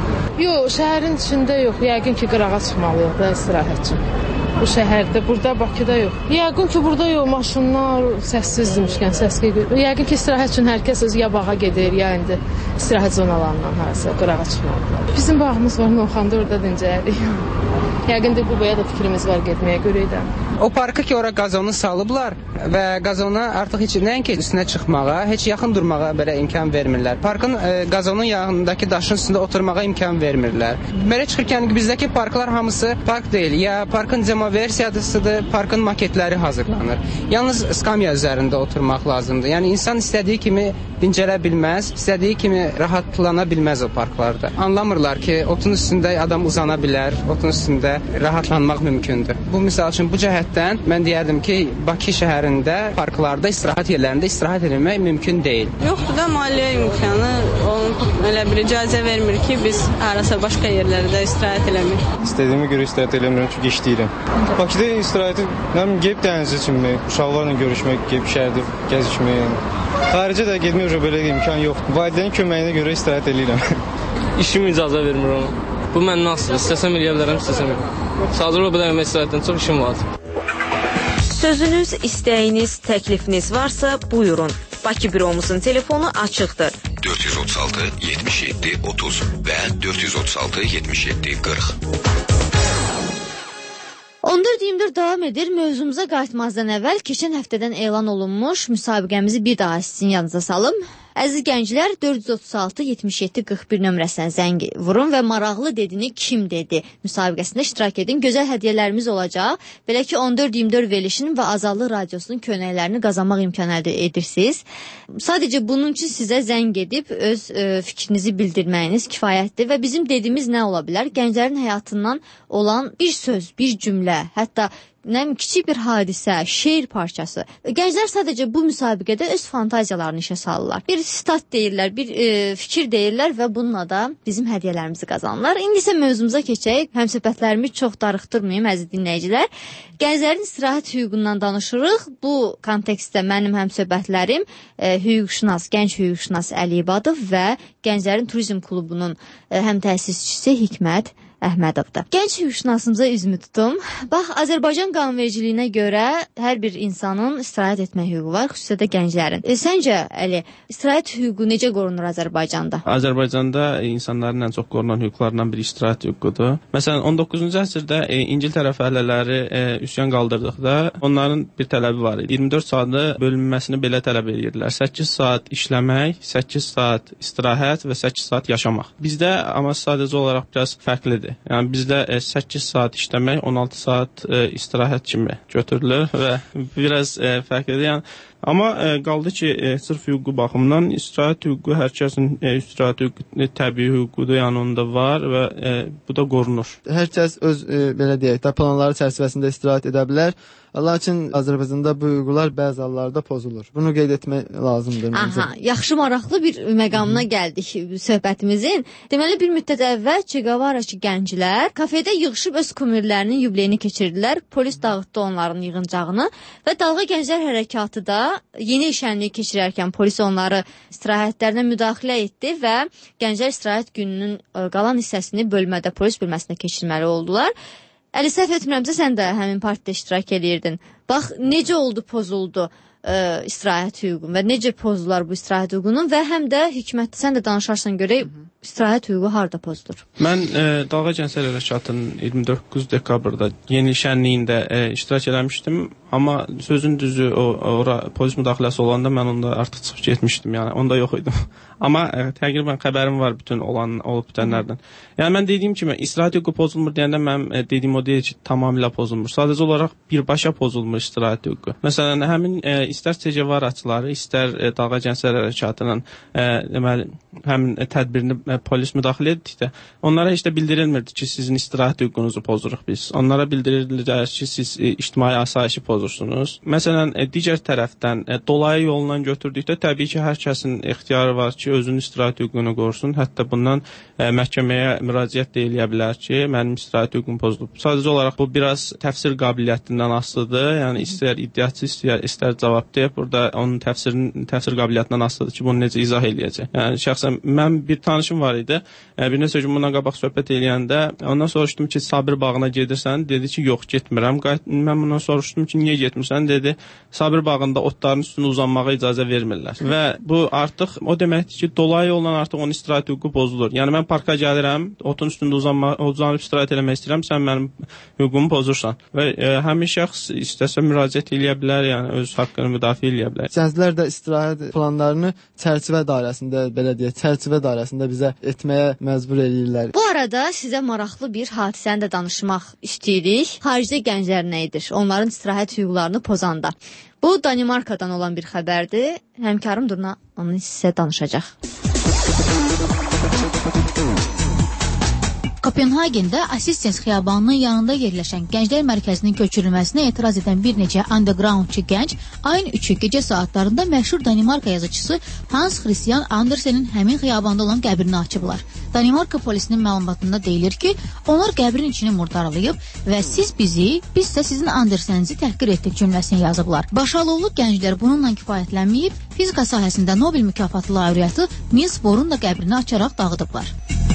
Yox, şəhərin içində yox. Yəqin ki, qırağa çıxmalıyıq da istirahət üçün. Bu şəhərdə, burada Bakıda yox. Yəqin ki, burada yox, maşınlar səssizdirmişkən, səs-küy. Yəqin ki, istirahət üçün hər kəs öz ya bağa gedir, ya indi istirahət zonalarından harasa qırağa çıxmalıdır. Bizim bağımız var, Novxanda, orada dincəlirik. Yəqin də bu boya da fikrimiz var getməyə görəkdən. O parkı ki, ora qazonu salıblar və qazona artıq heç nəinki üstünə çıxmağa, heç yaxın durmağa belə imkan vermirlər. Parkın e, qazonun yanındakı daşın üstündə oturmağa imkan vermirlər. Belə çıxırkən bizdəki parklar hamısı park deyil. Ya parkın demo versiyasıdır, parkın maketləri hazırlanır. Yalnız skamya üzərində oturmaq lazımdır. Yəni insan istədiyi kimi dincələ bilməz, istədiyi kimi rahatlana bilməz o parklarda. Anlamırlar ki, otun üstündə adam uzana bilər, otun üstündə rahatlanmaq mümkündür. Bu misal üçün bu cəhətdən mən deyərdim ki, Bakı şəhərində parklarda, istirahət yerlərində istirahət etmək mümkün deyil. Yoxdur da maliyyə imkanı onun elə bir icazə vermir ki, biz arasa başqa yerlərdə istirahət eləmir. İstədiyimə görə istirahət eləmirəm çünki işləyirəm. Bakıda istirahəti nəm gəlib dənizə çimmək, uşaqlarla görüşmək, gəlib şəhərdə gəzişmək. Xaricə də getmək üçün belə imkan yoxdur. Valideynin köməyinə görə istirahət eləyirəm. İşim icazə vermir ona. Bu məndən asılıdır. İstəsəm eləyə bilərəm, istəsəm yox. Sadəcə o qədər istirahətdən çox işim var. Sözünüz, istəyiniz, təklifiniz varsa buyurun. Bakı büromuzun telefonu açıqdır. dörd yüz otuz altı yetmiş yeddi otuz və dörd yüz otuz altı yetmiş yeddi qırx. on dörd iyirmi dörd davam edir. Mövzumuza qayıtmazdan əvvəl keçən həftədən elan olunmuş müsabiqəmizi bir daha sizin yanınıza salım. Əziz gənclər, dörd yüz otuz altı yetmiş yeddi qırx bir nömrəsinə zəng vurun və maraqlı dedini kim dedi müsabiqəsində iştirak edin. Gözəl hədiyyələrimiz olacaq. Belə ki, on dörd iyirmi dörd verilişinin və Azadlıq Radiosunun köynəklərini qazanmaq imkanı əldə edirsiniz. Sadəcə bunun üçün sizə zəng edib öz e, fikrinizi bildirməyiniz kifayətdir və bizim dediyimiz nə ola bilər? Gənclərin həyatından olan bir söz, bir cümlə, hətta nəm kiçik bir hadisə, şeir parçası. Gənclər sadəcə bu müsabiqədə öz fantaziyalarını işə salırlar. Bir sitat deyirlər, bir e, fikir deyirlər və bununla da bizim hədiyyələrimizi qazanırlar. İndi isə mövzumuza keçək. Həmsöhbətlərimi çox darıxdırmayım, əziz dinləyicilər. Gənclərin istirahət hüququndan danışırıq. Bu kontekstdə mənim həmsöhbətlərim e, hüquqşünas, gənc hüquqşünas Əliyevadov və Gənclərin Turizm Klubunun e, həm təsisçisi Hikmət Əhmədovda. Gənc hüquqşünasımıza üzümü tutum. Bax, Azərbaycan qanunvericiliyinə görə hər bir insanın istirahət etmə hüququ var, xüsusilə də gənclərin. E, səncə, Əli, istirahət hüququ necə qorunur Azərbaycanda? Azərbaycanda insanların ən çox qorunan hüquqlarından biri istirahət hüququdur. Məsələn, on doqquzuncu əsrdə e, İngiltərə fəhlələri e, üsyan qaldırdıqda onların bir tələbi var idi. iyirmi dörd saatı bölünməsini belə tələb edirdilər. səkkiz saat işləmək, səkkiz saat istirahət və səkkiz saat yaşamaq. Bizdə amma sadəcə olaraq biraz fərqlidir. Yəni bizdə e, səkkiz saat işləmək, on altı saat e, istirahət kimi götürülür və biraz e, fərqlidir. Yəni amma e, qaldı ki, e, sırf hüququ baxımından istirahət hüququ hər kəsin e, istirahət hüququ e, təbii hüququdur, yəni onda var və e, bu da qorunur. Hər kəs öz e, belə deyək də planları çərçivəsində istirahət edə bilər. Lakin Azərbaycanda bu hüquqlar bəzi hallarda pozulur. Bunu qeyd etmək lazımdır məncə. Aha, yaxşı maraqlı bir məqamına gəldik söhbətimizin. Deməli bir müddət əvvəl Che Guevara-çı gənclər kafedə yığışıb öz kumirlərinin yubileyini keçirdilər. Polis dağıtdı onların yığıncağını və Dalğa Gənclər Hərəkatı da yeni şənliyi keçirərkən polis onları istirahətlərinə müdaxilə etdi və Gənclər istirahət gününün qalan hissəsini bölmədə, polis bölməsində keçirməli oldular. Əli, səhv etmirəmsə, sən də həmin partidə iştirak edirdin. Bax, necə oldu, pozuldu ə, istirahət hüququ və necə pozdular bu istirahət hüququnu və həm də Hikmət, sən də danışarsan görək, istirahət hüququ harda pozulur? Mən e, Dalğa Gənclər Hərəkatının iyirmi doqquz dekabrda yeni şənliyində e, iştirak eləmişdim. Amma sözün düzü o ora polis müdaxiləsi olanda mən onda artıq çıxıb getmişdim, yəni onda yox idim. Amma ə, təqribən xəbərim var bütün olan olub bitənlərdən. Yəni mən dediyim kimi istirahət hüququ pozulmur deyəndə mənim ə, dediyim o deyil ki, tamamilə pozulmur. Sadəcə olaraq birbaşa pozulmur istirahət hüququ. Məsələn, həmin ə, istər C C V-açıları, istər ə, Dalğa Gənclər Hərəkatının ə, deməli həmin ə, tədbirini ə, polis müdaxilə etdikdə onlara heç də bildirilmirdi ki, sizin istirahət hüququnuzu pozuruq biz. Onlara bildirilirdi ki, siz ə, ictimai asayişi pozursunuz. Məsələn, ə, digər tərəfdən ə, dolayı yolla götürdükdə təbii ki, hər kəsin ixtiyarı var ki, özünün istirahət hüququnu qorusun. Hətta bundan ə, məhkəməyə müraciət də eləyə bilər ki, mənim istirahət hüququm pozulub. Sadəcə olaraq bu biraz təfsir qabiliyyətindən asılıdır. Yəni istər iddiaçı, istər, istər cavabdeh burada onun təfsirin təfsir qabiliyyətindən asılıdır ki, bunu necə izah eləyəcək. Yəni şəxsən mən bir tanışım var idi. Ə, bir neçə gün bundan qabaq söhbət eləyəndə ondan soruşdum ki, Sabir bağına gedirsən? Dedi ki, yox, getmirəm. Mən bundan soruşdum ki, niyə getmirsən? Dedi, Sabir bağında otların üstünə uzanmağa icazə vermirlər. Və bu artıq o deməkdir ki, dolayı yolla artıq onun istirahət hüququ pozulur. Yəni mən parka gəlirəm, otun üstündə uzanma, uzanıb istirahət eləmək istəyirəm, sən mənim hüququmu pozursan. Və e, həmin şəxs istəsə müraciət eləyə bilər, yəni öz haqqını müdafiə eləyə bilər. Gənclər də istirahət planlarını çərçivə dairəsində, belə deyək, çərçivə dairəsində bizə etməyə məcbur eləyirlər. Bu arada sizə maraqlı bir hadisəni də danışmaq istəyirik. Xaricdə gənclər nə edir? Onların istirahət hüquqlarını pozanda. Bu Danimarkadan olan bir xəbərdir. Həmkarım Durna onu sizə danışacaq. Kopenhagendə Assistens xiyabanının yanında yerləşən gənclər mərkəzinin köçürülməsinə etiraz edən bir neçə undergroundçı gənc ayın üçü gecə saatlarında məşhur Danimarka yazıçısı Hans Christian Andersen'in həmin xiyabanda olan qəbrini açıblar. Danimarka polisinin məlumatında deyilir ki, onlar qəbrin içini murdarlayıb və siz bizi, biz isə sizin Andersen'inizi təhqir etdik cümləsini yazıblar. Başarılı gənclər bununla kifayətlənməyib, fizika sahəsində Nobel mükafatlı laureatı Niels Bohr'un da qəbrini açaraq dağıdıblar.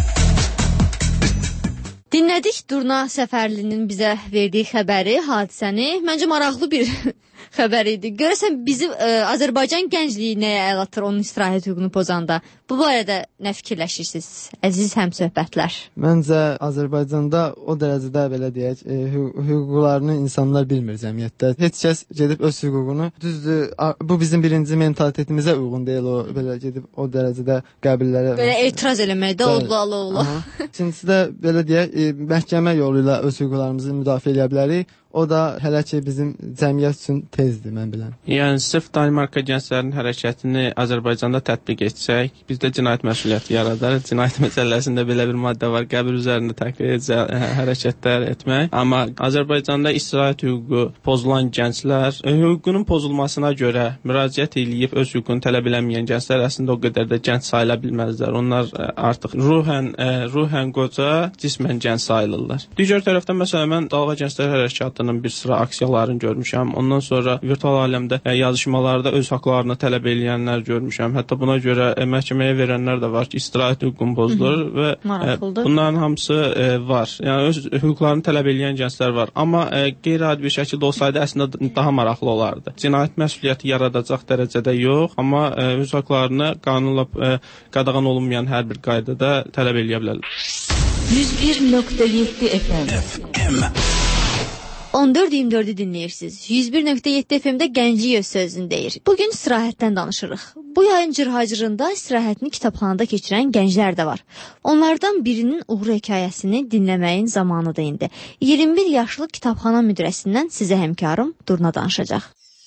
Dinlədik Durna Səfərlinin bizə verdiyi xəbəri, hadisəni. Məncə maraqlı bir xəbər idi. Görəsən bizi ə, Azərbaycan gəncliyi nəyə əl atır onun istirahət hüququnu pozanda? Bu barədə nə fikirləşirsiniz, əziz həmsöhbətlər? Məncə Azərbaycanda o dərəcədə belə deyək, e, hüquqlarını insanlar bilmir cəmiyyətdə. Heç kəs gedib öz hüququnu, düzdür, bu bizim birinci mentalitetimizə uyğun deyil o belə gedib o dərəcədə qəbillərə. Belə etiraz eləməkdə odlalı ola. İkincisi də belə deyək, e, məhkəmə yolu ilə öz hüquqlarımızı müdafiə edə bilərik. O da hələ ki bizim cəmiyyət üçün tezdir, mən bilən. Yəni sırf Danimarka gənclərinin hərəkətini Azərbaycanda tətbiq etsək, bizdə cinayət məsuliyyəti yaradar. Cinayət məcəlləsində belə bir maddə var, qəbir üzərində təkrar hərəkətlər etmək. Amma Azərbaycanda istirahət hüququ pozulan gənclər, hüququnun pozulmasına görə müraciət edib öz hüququnu tələb eləməyən gənclər əslində o qədər də gənc sayıla bilməzlər. Onlar artıq ruhən, ruhən qoca, cismən gənc sayılırlar. Digər tərəfdən məsələn mən Dalğa Gənclər Hərəkatı bir sıra aksiyalarını görmüşəm. Ondan sonra virtual aləmdə ə, yazışmalarda öz haqlarını tələb edənlər görmüşəm. Hətta buna görə ə, məhkəməyə verənlər də var ki, istirahət hüququ pozulur və ə, bunların hamısı ə, var. Yəni öz hüquqlarını tələb edən gənclər var. Amma ə, qeyri-adi bir şəkildə olsaydı əslində daha maraqlı olardı. Cinayət məsuliyyəti yaradacaq dərəcədə yox, amma ə, öz haqlarını qanunla ə, qadağan olunmayan hər bir qaydada tələb edə bilərlər. yüz bir nöqtə yeddi F M on dörd iyirmi dördü dinləyirsiniz. yüz bir nöqtə yeddi F M-də Gənclik öz sözünü deyir. Bugün istirahətdən danışırıq. Bu yayın cırhacırında istirahətini kitabxanada keçirən gənclər də var. Onlardan birinin uğur hekayəsini dinləməyin zamanı da indi. iyirmi bir yaşlı kitabxana müdirəsindən sizə həmkarım Durna danışacaq.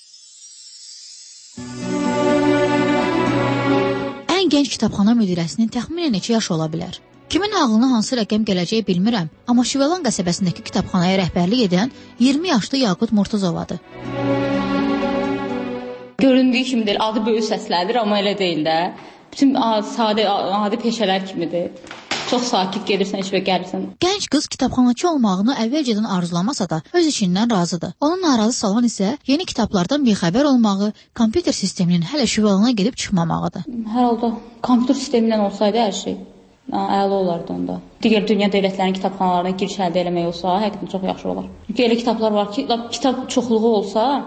Ən gənc kitabxana müdirəsinin təxminən neçə yaş ola bilər? Kimin ağlına hansı rəqəm gələcəyi bilmirəm, amma Şivalan qəsəbəsindəki kitabxanaya rəhbərlik edən iyirmi yaşlı Yaqut Murtuzovadır. Göründüyü kimi deyil, adı böyük səslədir, amma elə deyil də. Bütün sadə, adi peşələr kimidir. Çox sakit gedirsən, işə gəlirsən. Gənc qız kitabxanaçı olmağını əvvəlcədən arzulamasa da öz işindən razıdır. Onun narazı salan isə yeni kitablardan bixəbər olmağı, kompüter sisteminin hələ Şivalana gedib çıxmamağıdır. Hər halda kompüter sistemindən olsaydı hər şey əla olardı onda. Digər dünya dövlətlərinin kitabxanalarına giriş əldə eləmək olsa, həqiqətən çox yaxşı olar. Çünki elə kitablar var ki, kitab çoxluğu olsa,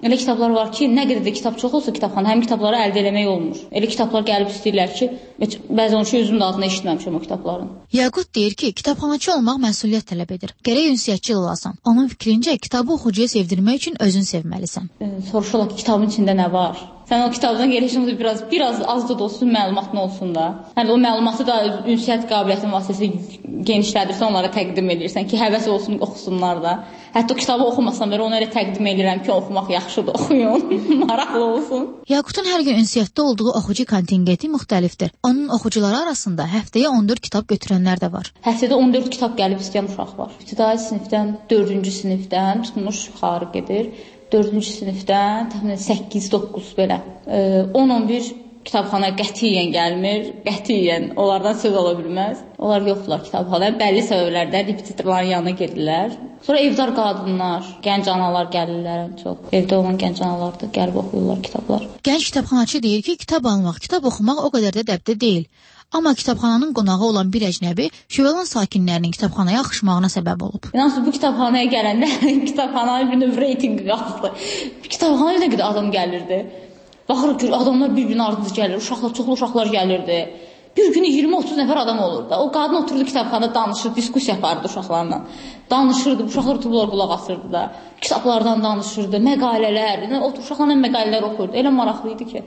Elə kitablar var ki, nə qədər də kitab çox olsa kitabxana, həmin kitabları əldə eləmək olmur. Elə kitablar gəlib istəyirlər ki, bəzən onun üçün özümün də adını eşitməmişəm o kitabların. Yaqut deyir ki, kitabxanaçı olmaq məsuliyyət tələb edir. Gərək ünsiyyətçi olasan. Onun fikrincə, kitabı oxucuya sevdirmək üçün özün sevməlisən. E, soruşurlar ki, kitabın içində nə var? Sən o kitabdan gəlişində biraz, biraz az da olsun məlumatın olsun da. Hələ o məlumatı da ünsiyyət qabiliyyətinin vasitəsilə genişlədirsən, onlara təqdim edirsən ki, həvəs olsun, oxusunlar da. Hətta o kitabı oxumasam belə ona elə təqdim edirəm ki, oxumaq yaxşıdır, oxuyun, maraqlı olsun. Yaqutun hər gün ünsiyyətdə olduğu oxucu kontingenti müxtəlifdir. Onun oxucuları arasında həftəyə on dörd kitab götürənlər də var. Həftədə on dörd kitab gəlib istəyən uşaq var. İbtidai sinifdən, dördüncü sinifdən tutmuş yuxarı gedir. dördüncü sinifdən təxminən səkkiz doqquz belə. on on bir kitabxana qətiyyən gəlmir, qətiyyən onlardan söz ola bilməz. Onlar yoxdular kitabxanaya, bəlli səbəblərdən repetitorların yanına gedirlər. Sonra evdar qadınlar, gənc analar gəlirlər ən çox. Evdə olan gənc analar da gəlib oxuyurlar kitablar. Gənc kitabxanaçı deyir ki, kitab almaq, kitab oxumaq o qədər də dəbdə deyil. Amma kitabxananın qonağı olan bir əcnəbi Şüvəlan sakinlərinin kitabxanaya axışmağına səbəb olub. İnansız bu kitabxanaya gələndə kitabxananın bir növ reytinqi qalxdı. Kitabxanaya nə qədər adam gəlirdi. Baxırıq ki, adamlar bir-birinin ardınca gəlir, uşaqlar, çoxlu uşaqlar gəlirdi. Bir günü iyirmi otuz nəfər adam olurdu. O qadın oturdu kitabxanada danışır, diskussiya yapardı uşaqlarla. Danışırdı, uşaqlar oturdular, qulaq asırdı da. Kitablardan danışırdı, məqalələr, uşaqlarla məqalələr oxurdu. Elə maraqlı idi ki.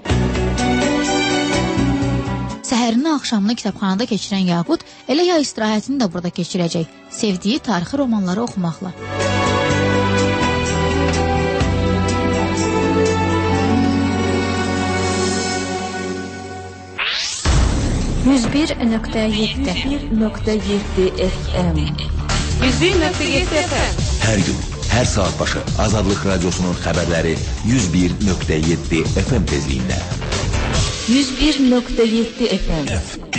Səhərini axşamını kitabxanada keçirən Yaqut elə yay istirahətini də burada keçirəcək. Sevdiyi tarixi romanları oxumaqla. yüz bir nöqtə yeddi nöqtə yeddi F M yüz bir nöqtə yeddi F M Hər gün, hər saat başı Azadlıq Radiosunun xəbərləri yüz bir nöqtə yeddi F M tezliyində. yüz bir nöqtə yeddi F M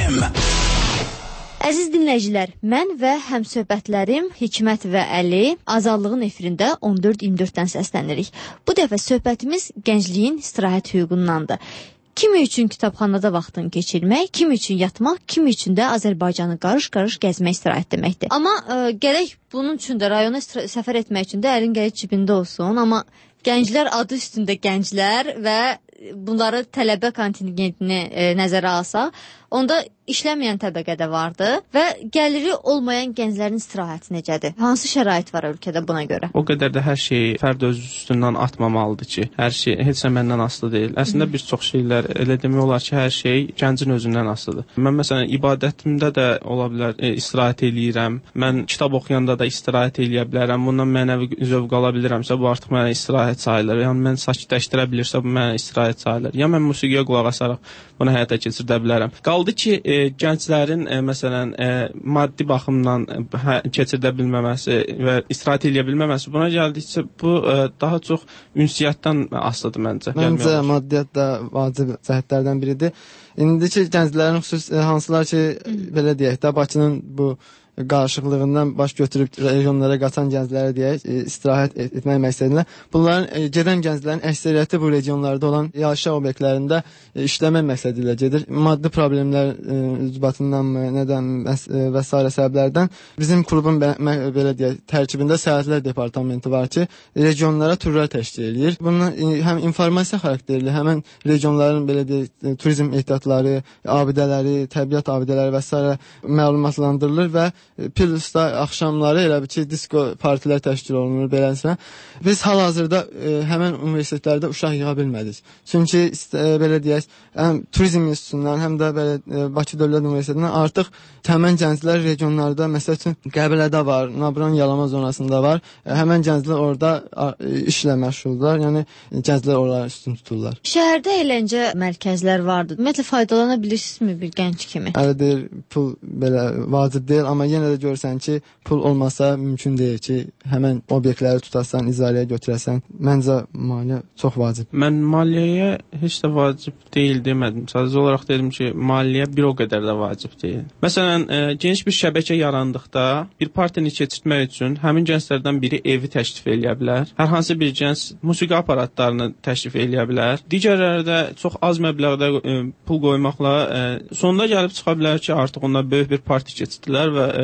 Əziz dinləyicilər, mən və həmsöhbətlərim Hikmət və Əli Azadlığın efirində on dörd iyirmi dörddən səslənirik. Bu dəfə söhbətimiz gəncliyin istirahət hüququndandır. Kimi üçün kitabxanada vaxtını keçirmək, kimi üçün yatmaq, kimi üçün də Azərbaycanı qarış-qarış gəzmək istirahət deməkdir. Amma ə, gərək bunun üçün də rayona səfər etmək üçün də əlin gərək cibində olsun. Amma gənclər adı üstündə gənclər və bunları tələbə kontingentini e, nəzərə alsaq, onda işləməyən təbəqə də vardı və gəliri olmayan gənclərin istirahəti necədir? Hansı şərait var ölkədə buna görə? O qədər də hər şey fərd öz üstündən atmamalıdır ki, hər şey heç nə məndən asılı deyil. Əslində bir çox şeylər elə demək olar ki, hər şey gəncin özündən asılıdır. Mən məsələn ibadətimdə də ola bilər e, istirahət eləyirəm. Mən kitab oxuyanda da istirahət eləyə bilərəm. Bundan mənəvi zövq ala bilirəmsə, bu artıq mənə istirahət sayılır. Yəni mən sakitləşdirə bilirsə, bu mənə istirahət sayılır. Ya mən musiqiyə qulaq asaraq bunu həyata keçirdə bilərəm. Qaldı ki, e, gənclərin e, məsələn e, maddi baxımdan e, keçirdə bilməməsi və istirahət eləyə bilməməsi, buna gəldikcə bu e, daha çox ünsiyyətdən asılıdır məncə. Məncə maddiyyat da vacib cəhətlərdən biridir. İndiki gənclərin xüsus e, hansılar ki, belə deyək də, Bakının bu qarışıqlığından baş götürüb regionlara qaçan gənclərə deyək, e, istirahət et, etmək məqsədilə. Bunların e, gedən gənclərin əksəriyyəti bu regionlarda olan yaşayış obyektlərində e, işləmək məqsədi ilə gedir. Maddi problemlər e, ücbatındanmı, nədən e, və s. səbəblərdən bizim klubun bə, mə, belə deyək, tərkibində səyahətlər departamenti var ki, regionlara turlar təşkil edir. Bundan e, həm informasiya xarakterli, həmin regionların belə deyək, e, turizm ehtiyatları, abidələri, təbiət abidələri və s. məlumatlandırılır və Pilsda axşamları elə bir ki, disko partilər təşkil olunur beləsinə. Biz hal-hazırda e, həmən universitetlərdə uşaq yığa bilmədik. Çünki e, belə deyək, həm turizm institutundan, həm də belə e, Bakı Dövlət Universitetindən artıq həmən gənclər regionlarda, məsəl üçün Qəbələdə var, Nabran Yalama zonasında var. E, həmən gənclər orada e, işlə məşğuldular. Yəni gənclər oraları üstün tuturlar. Şəhərdə əyləncə mərkəzlər vardı. Ümumiyyətlə faydalana bilirsinizmi bir gənc kimi? Hələ deyil, pul belə vacib deyil, amma yenə də görsən ki, pul olmasa mümkün deyil ki, həmən obyektləri tutasan, icarəyə götürəsən. Məncə maliyyə çox vacib. Mən maliyyəyə heç də vacib deyil demədim. Sadəcə olaraq dedim ki, maliyyə bir o qədər də vacib deyil. Məsələn, e, geniş bir şəbəkə yarandıqda bir partini keçirtmək üçün həmin gənclərdən biri evi təklif eləyə bilər. Hər hansı bir gənc musiqi aparatlarını təklif eləyə bilər. Digərləri də çox az məbləğdə e, pul qoymaqla e, sonunda gəlib çıxa bilər ki, artıq onlar böyük bir parti keçirdilər və e,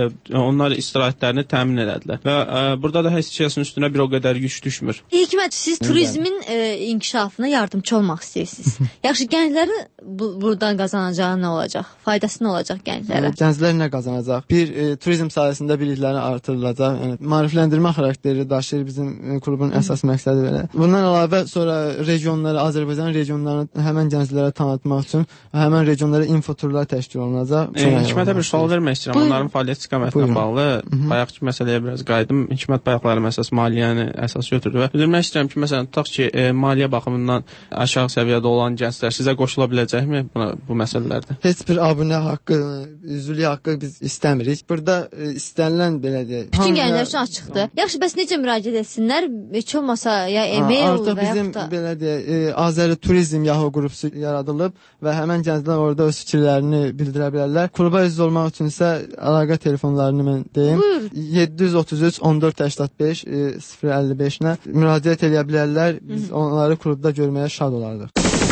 e, onlar istirahətlərini təmin elədilər. Və e, burada da heç kəsin üstünə bir o qədər yük düşmür. Hikmət, siz turizmin e, inkişafına yardımcı olmaq istəyirsiniz. Yaxşı, gənclərin bu, buradan qazanacağı nə olacaq? Faydası nə olacaq gənclərə? E, gənclər nə qazanacaq? Bir, e, turizm sayəsində bilikləri artırılacaq. Yəni, maarifləndirmə xarakteri daşıyır bizim e, klubun əsas məqsədi belə. Bundan əlavə sonra regionları, Azərbaycan regionlarını həmən gənclərə tanıtmaq üçün həmən regionlara infoturlar təşkil olunacaq. E, Hikmətə bir sual vermək istəyirəm. Buyurun. Onların fəaliyyət istiqamətinə bağlı. Bayaqki məsələyə biraz qayıdım. Hikmət bayaqları məsələsi maliyyəni əsas götürdü və bildirmək istəyirəm ki, məsələn, tutaq ki, e, maliyyə baxımından aşağı səviyyədə olan gənclər sizə qoşula biləcəkmi buna, bu məsələlərdə? Heç bir abunə haqqı, üzvlük haqqı biz istəmirik. Burada e, istənilən belə deyək. Bütün gənclər üçün açıqdır. Yaxşı, bəs necə müraciət etsinlər? Heç olmasa ya e-mail artıq və bizim yaxud da belə deyək, e, Azəri Turizm Yahoo qrupu yaradılıb və həmən gənclər orada öz fikirlərini bildirə bilərlər. Kluba üzv olmaq üçün isə əlaqə telefonlarını mən deyim. Buyur. yeddi yüz otuz üç on dörd səksən beş sıfır əlli beş-nə müraciət edə bilərlər. Biz Hı. onları klubda görməyə şad olardıq.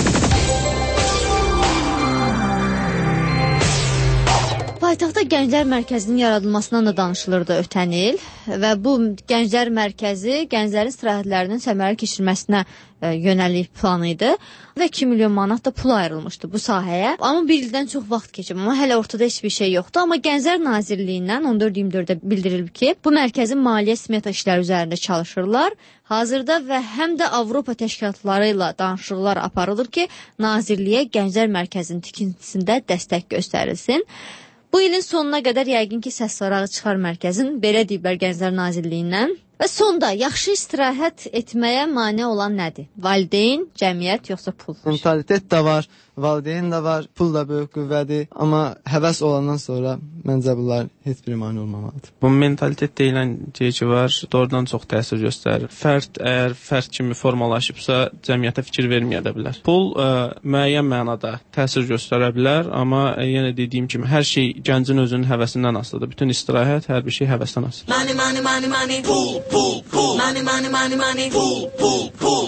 Paytaxtda Gənclər Mərkəzinin yaradılmasından da danışılırdı ötən il və bu Gənclər Mərkəzi gənclərin istirahətlərinin səmərəli keçirməsinə e, yönəlik planı idi və iki milyon manat da pul ayrılmışdı bu sahəyə. Amma bir ildən çox vaxt keçib, amma hələ ortada heç bir şey yoxdur. Amma Gənclər Nazirliyindən on dörd iyirmi dördə bildirilib ki, bu mərkəzin maliyyə smeta işləri üzərində çalışırlar. Hazırda və həm də Avropa təşkilatları ilə danışıqlar aparılır ki, Nazirliyə Gənclər Mərkəzinin tikintisində dəstək göstərilsin. Bu ilin sonuna qədər yəqin ki, səs sorağı çıxar mərkəzin, belə deyiblər Gənclər Nazirliyindən. Və sonda, yaxşı istirahət etməyə mane olan nədir? Valideyn, cəmiyyət, yoxsa pul? Mentalitet də var, valideyn də var, pul da böyük qüvvədir. Amma həvəs olandan sonra məncə bunlar heç bir mane olmamalıdır. Bu mentalitet deyilən şey ki var, doğrudan çox təsir göstərir. Fərd əgər fərd kimi formalaşıbsa, cəmiyyətə fikir verməyə də bilər. Pul ə, müəyyən mənada təsir göstərə bilər, amma ə, yenə dediyim kimi hər şey gəncin özünün həvəsindən asılıdır. Bütün istirahət, hər bir şey həvəsdən asılıdır. Money, money, money, money, pul, pul, pul. Money, money, money, money, pul, pul, pul.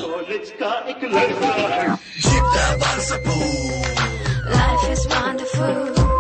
Cipdə varsa pul. Life is wonderful.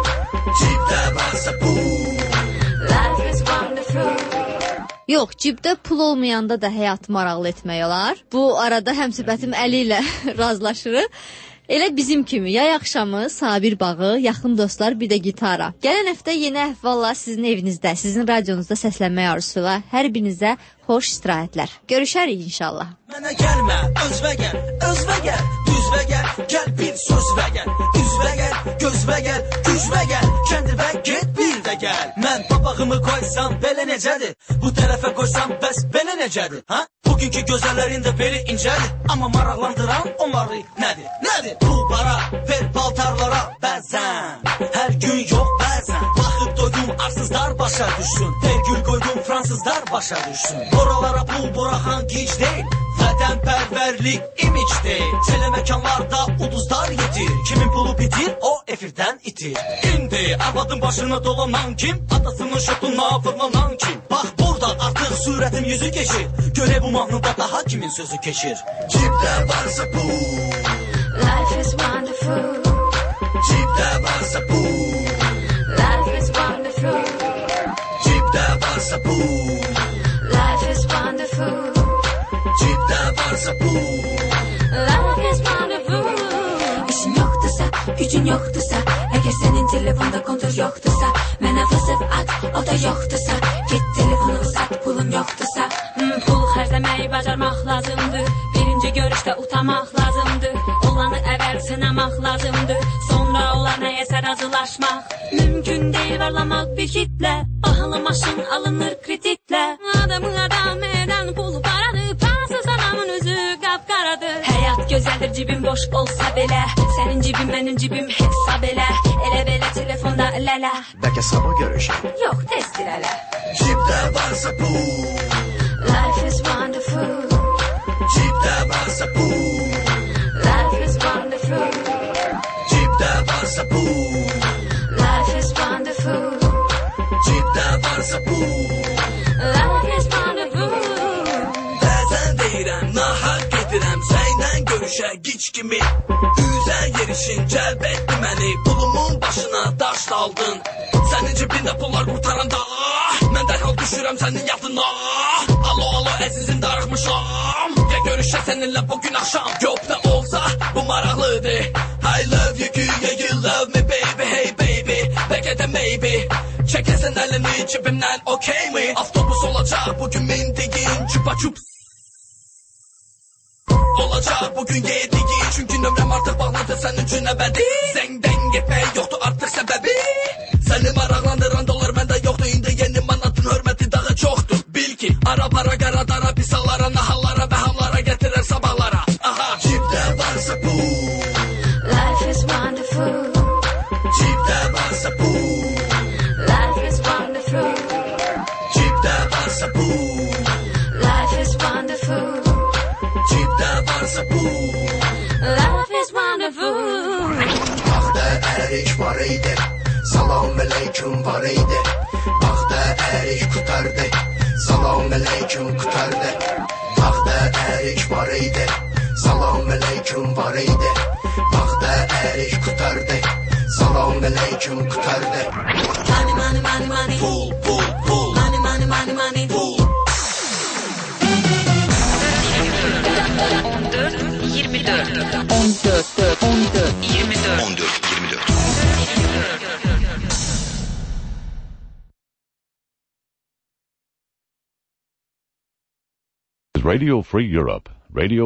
Cipdə varsa pul. Life is wonderful. Yox, cibdə pul olmayanda da həyatı maraqlı etmək olar. Bu arada həmsöhbətim Əli ilə razılaşırıq. Elə bizim kimi yay axşamı, Sabir bağı, yaxın dostlar, bir də gitara. Gələn həftə yeni əhvalla sizin evinizdə, sizin radionuzda səslənmək arzusuyla hər birinizə xoş istirahətlər. Görüşərik inşallah. Mənə gəlmə, özvə gəl, özvə gəl, düzvə gəl, gəl bir sözvə gəl, üzvə gəl, gözvə gəl, gücvə gəl, kəndivə get bir də gəl. Mən papağımı qoysam belə necədir? Bu tərəfə qoysam bəs belə necədir? Ha? Bugünkü gözəllərin də beli incədir, amma maraqlandıran onları nədir? Nədir? Pullara, ver paltarlara bəzən, hər gün yox bəzən. Baxıb doydum arsızlar başa düşsün, vergül qoydum fransızlar başa düşsün. Oralara pul buraxan gic deyil, vətənpərvərlik imic deyil. Çelə məkanlarda uduzlar yetir, kimin pulu bitir o efirdən itir. İndi arvadın başına dolanan kim, atasının şotuna fırlanan kim? Bax burada artıq sürətim yüzü keçir, görə bu mahnıda daha kimin sözü keçir? Cibdə varsa pul, Life is wonderful. cibdə varsa pul, Life is wonderful. cibdə varsa pul, Life is wonderful. cibdə varsa pul. Life is wonderful. İşin yoxdursa, gücün yoxdursa, əgər sənin telefonda kontur yoxdursa, mənə vızıb at, o da yoxdursa, get telefonu uzat, pulun yoxdursa. Hmm, pul xərcləməyi bacarmaq lazımdır, birinci görüşdə utamaq lazımdır, olanı əvvəl sınamaq lazımdır, sonra ola nəyəsə razılaşmaq. Mümkün deyil varlamaq bir kitlə, bahalı maşın alınır kritiklə. Adamı adam edən pul paradır, parasız adamın üzü qapqaradır. Həyat gözəldir cibim boş olsa belə, sənin cibim mənim cibim hesab elə, elə belə telefonda lələ. Bəlkə sabah görüşək. Yox, tezdir hələ. Cibdə varsa pul, Life is wonderful. cibdə varsa pul, Life is wonderful. cibdə varsa pul, Life is wonderful. cibdə varsa pul. Life is wonderful. Bəzən deyirəm, nahaq gedirəm, səylə görüş görüşə gic kimi. Üzən yerişin cəlb etdi məni, pulumun başına daş daldın. Sənin cibində pullar qurtaranda mən dərhal düşürəm sənin yadına. Alo alo əzizim darıxmışam, gəl görüşə səninlə bugün axşam. Yox nə olsa bu maraqlıdır. I love you güya you love me baby, hey baby, bəlkə də maybe. Çəkəsən əlini cibimdən okey mi? Avtobus olacaq bugün mindiyin çupa çup. Olacaq bugün yediyin, çünki nömrəm artıq bağlıdır sənin üçün əbədi. Zəngdən getmək yoxdur artıq səbəbi. Səni maraqlandıran dolar məndə yoxdur, indi yeni manatın hörməti daha çoxdur. Bil ki ara para qara dara pisalara, nahallara və hamlara gətirər sabahlara. Aha cibdə varsa bu, Life is wonderful. cibdə varsa bu, Life is wonderful. cibdə varsa bu, Life is wonderful. cibdə varsa bu. Life is wonderful. Baxda ərik var idi, salam aleyküm var idi. Baxda ərik qutardı, salam aleyküm qutardı. Baxda ərik var idi, salam aleyküm var idi. Baxda ərik qutardı, salam aleyküm qutardı. Money, money, money, money. Pul, pul, pul. Money, money, money, money. Pul. on dörd iyirmi dörd on dörd on dörd iyirmi dörd on dörd iyirmi dörd. Radio Free Europe. Radio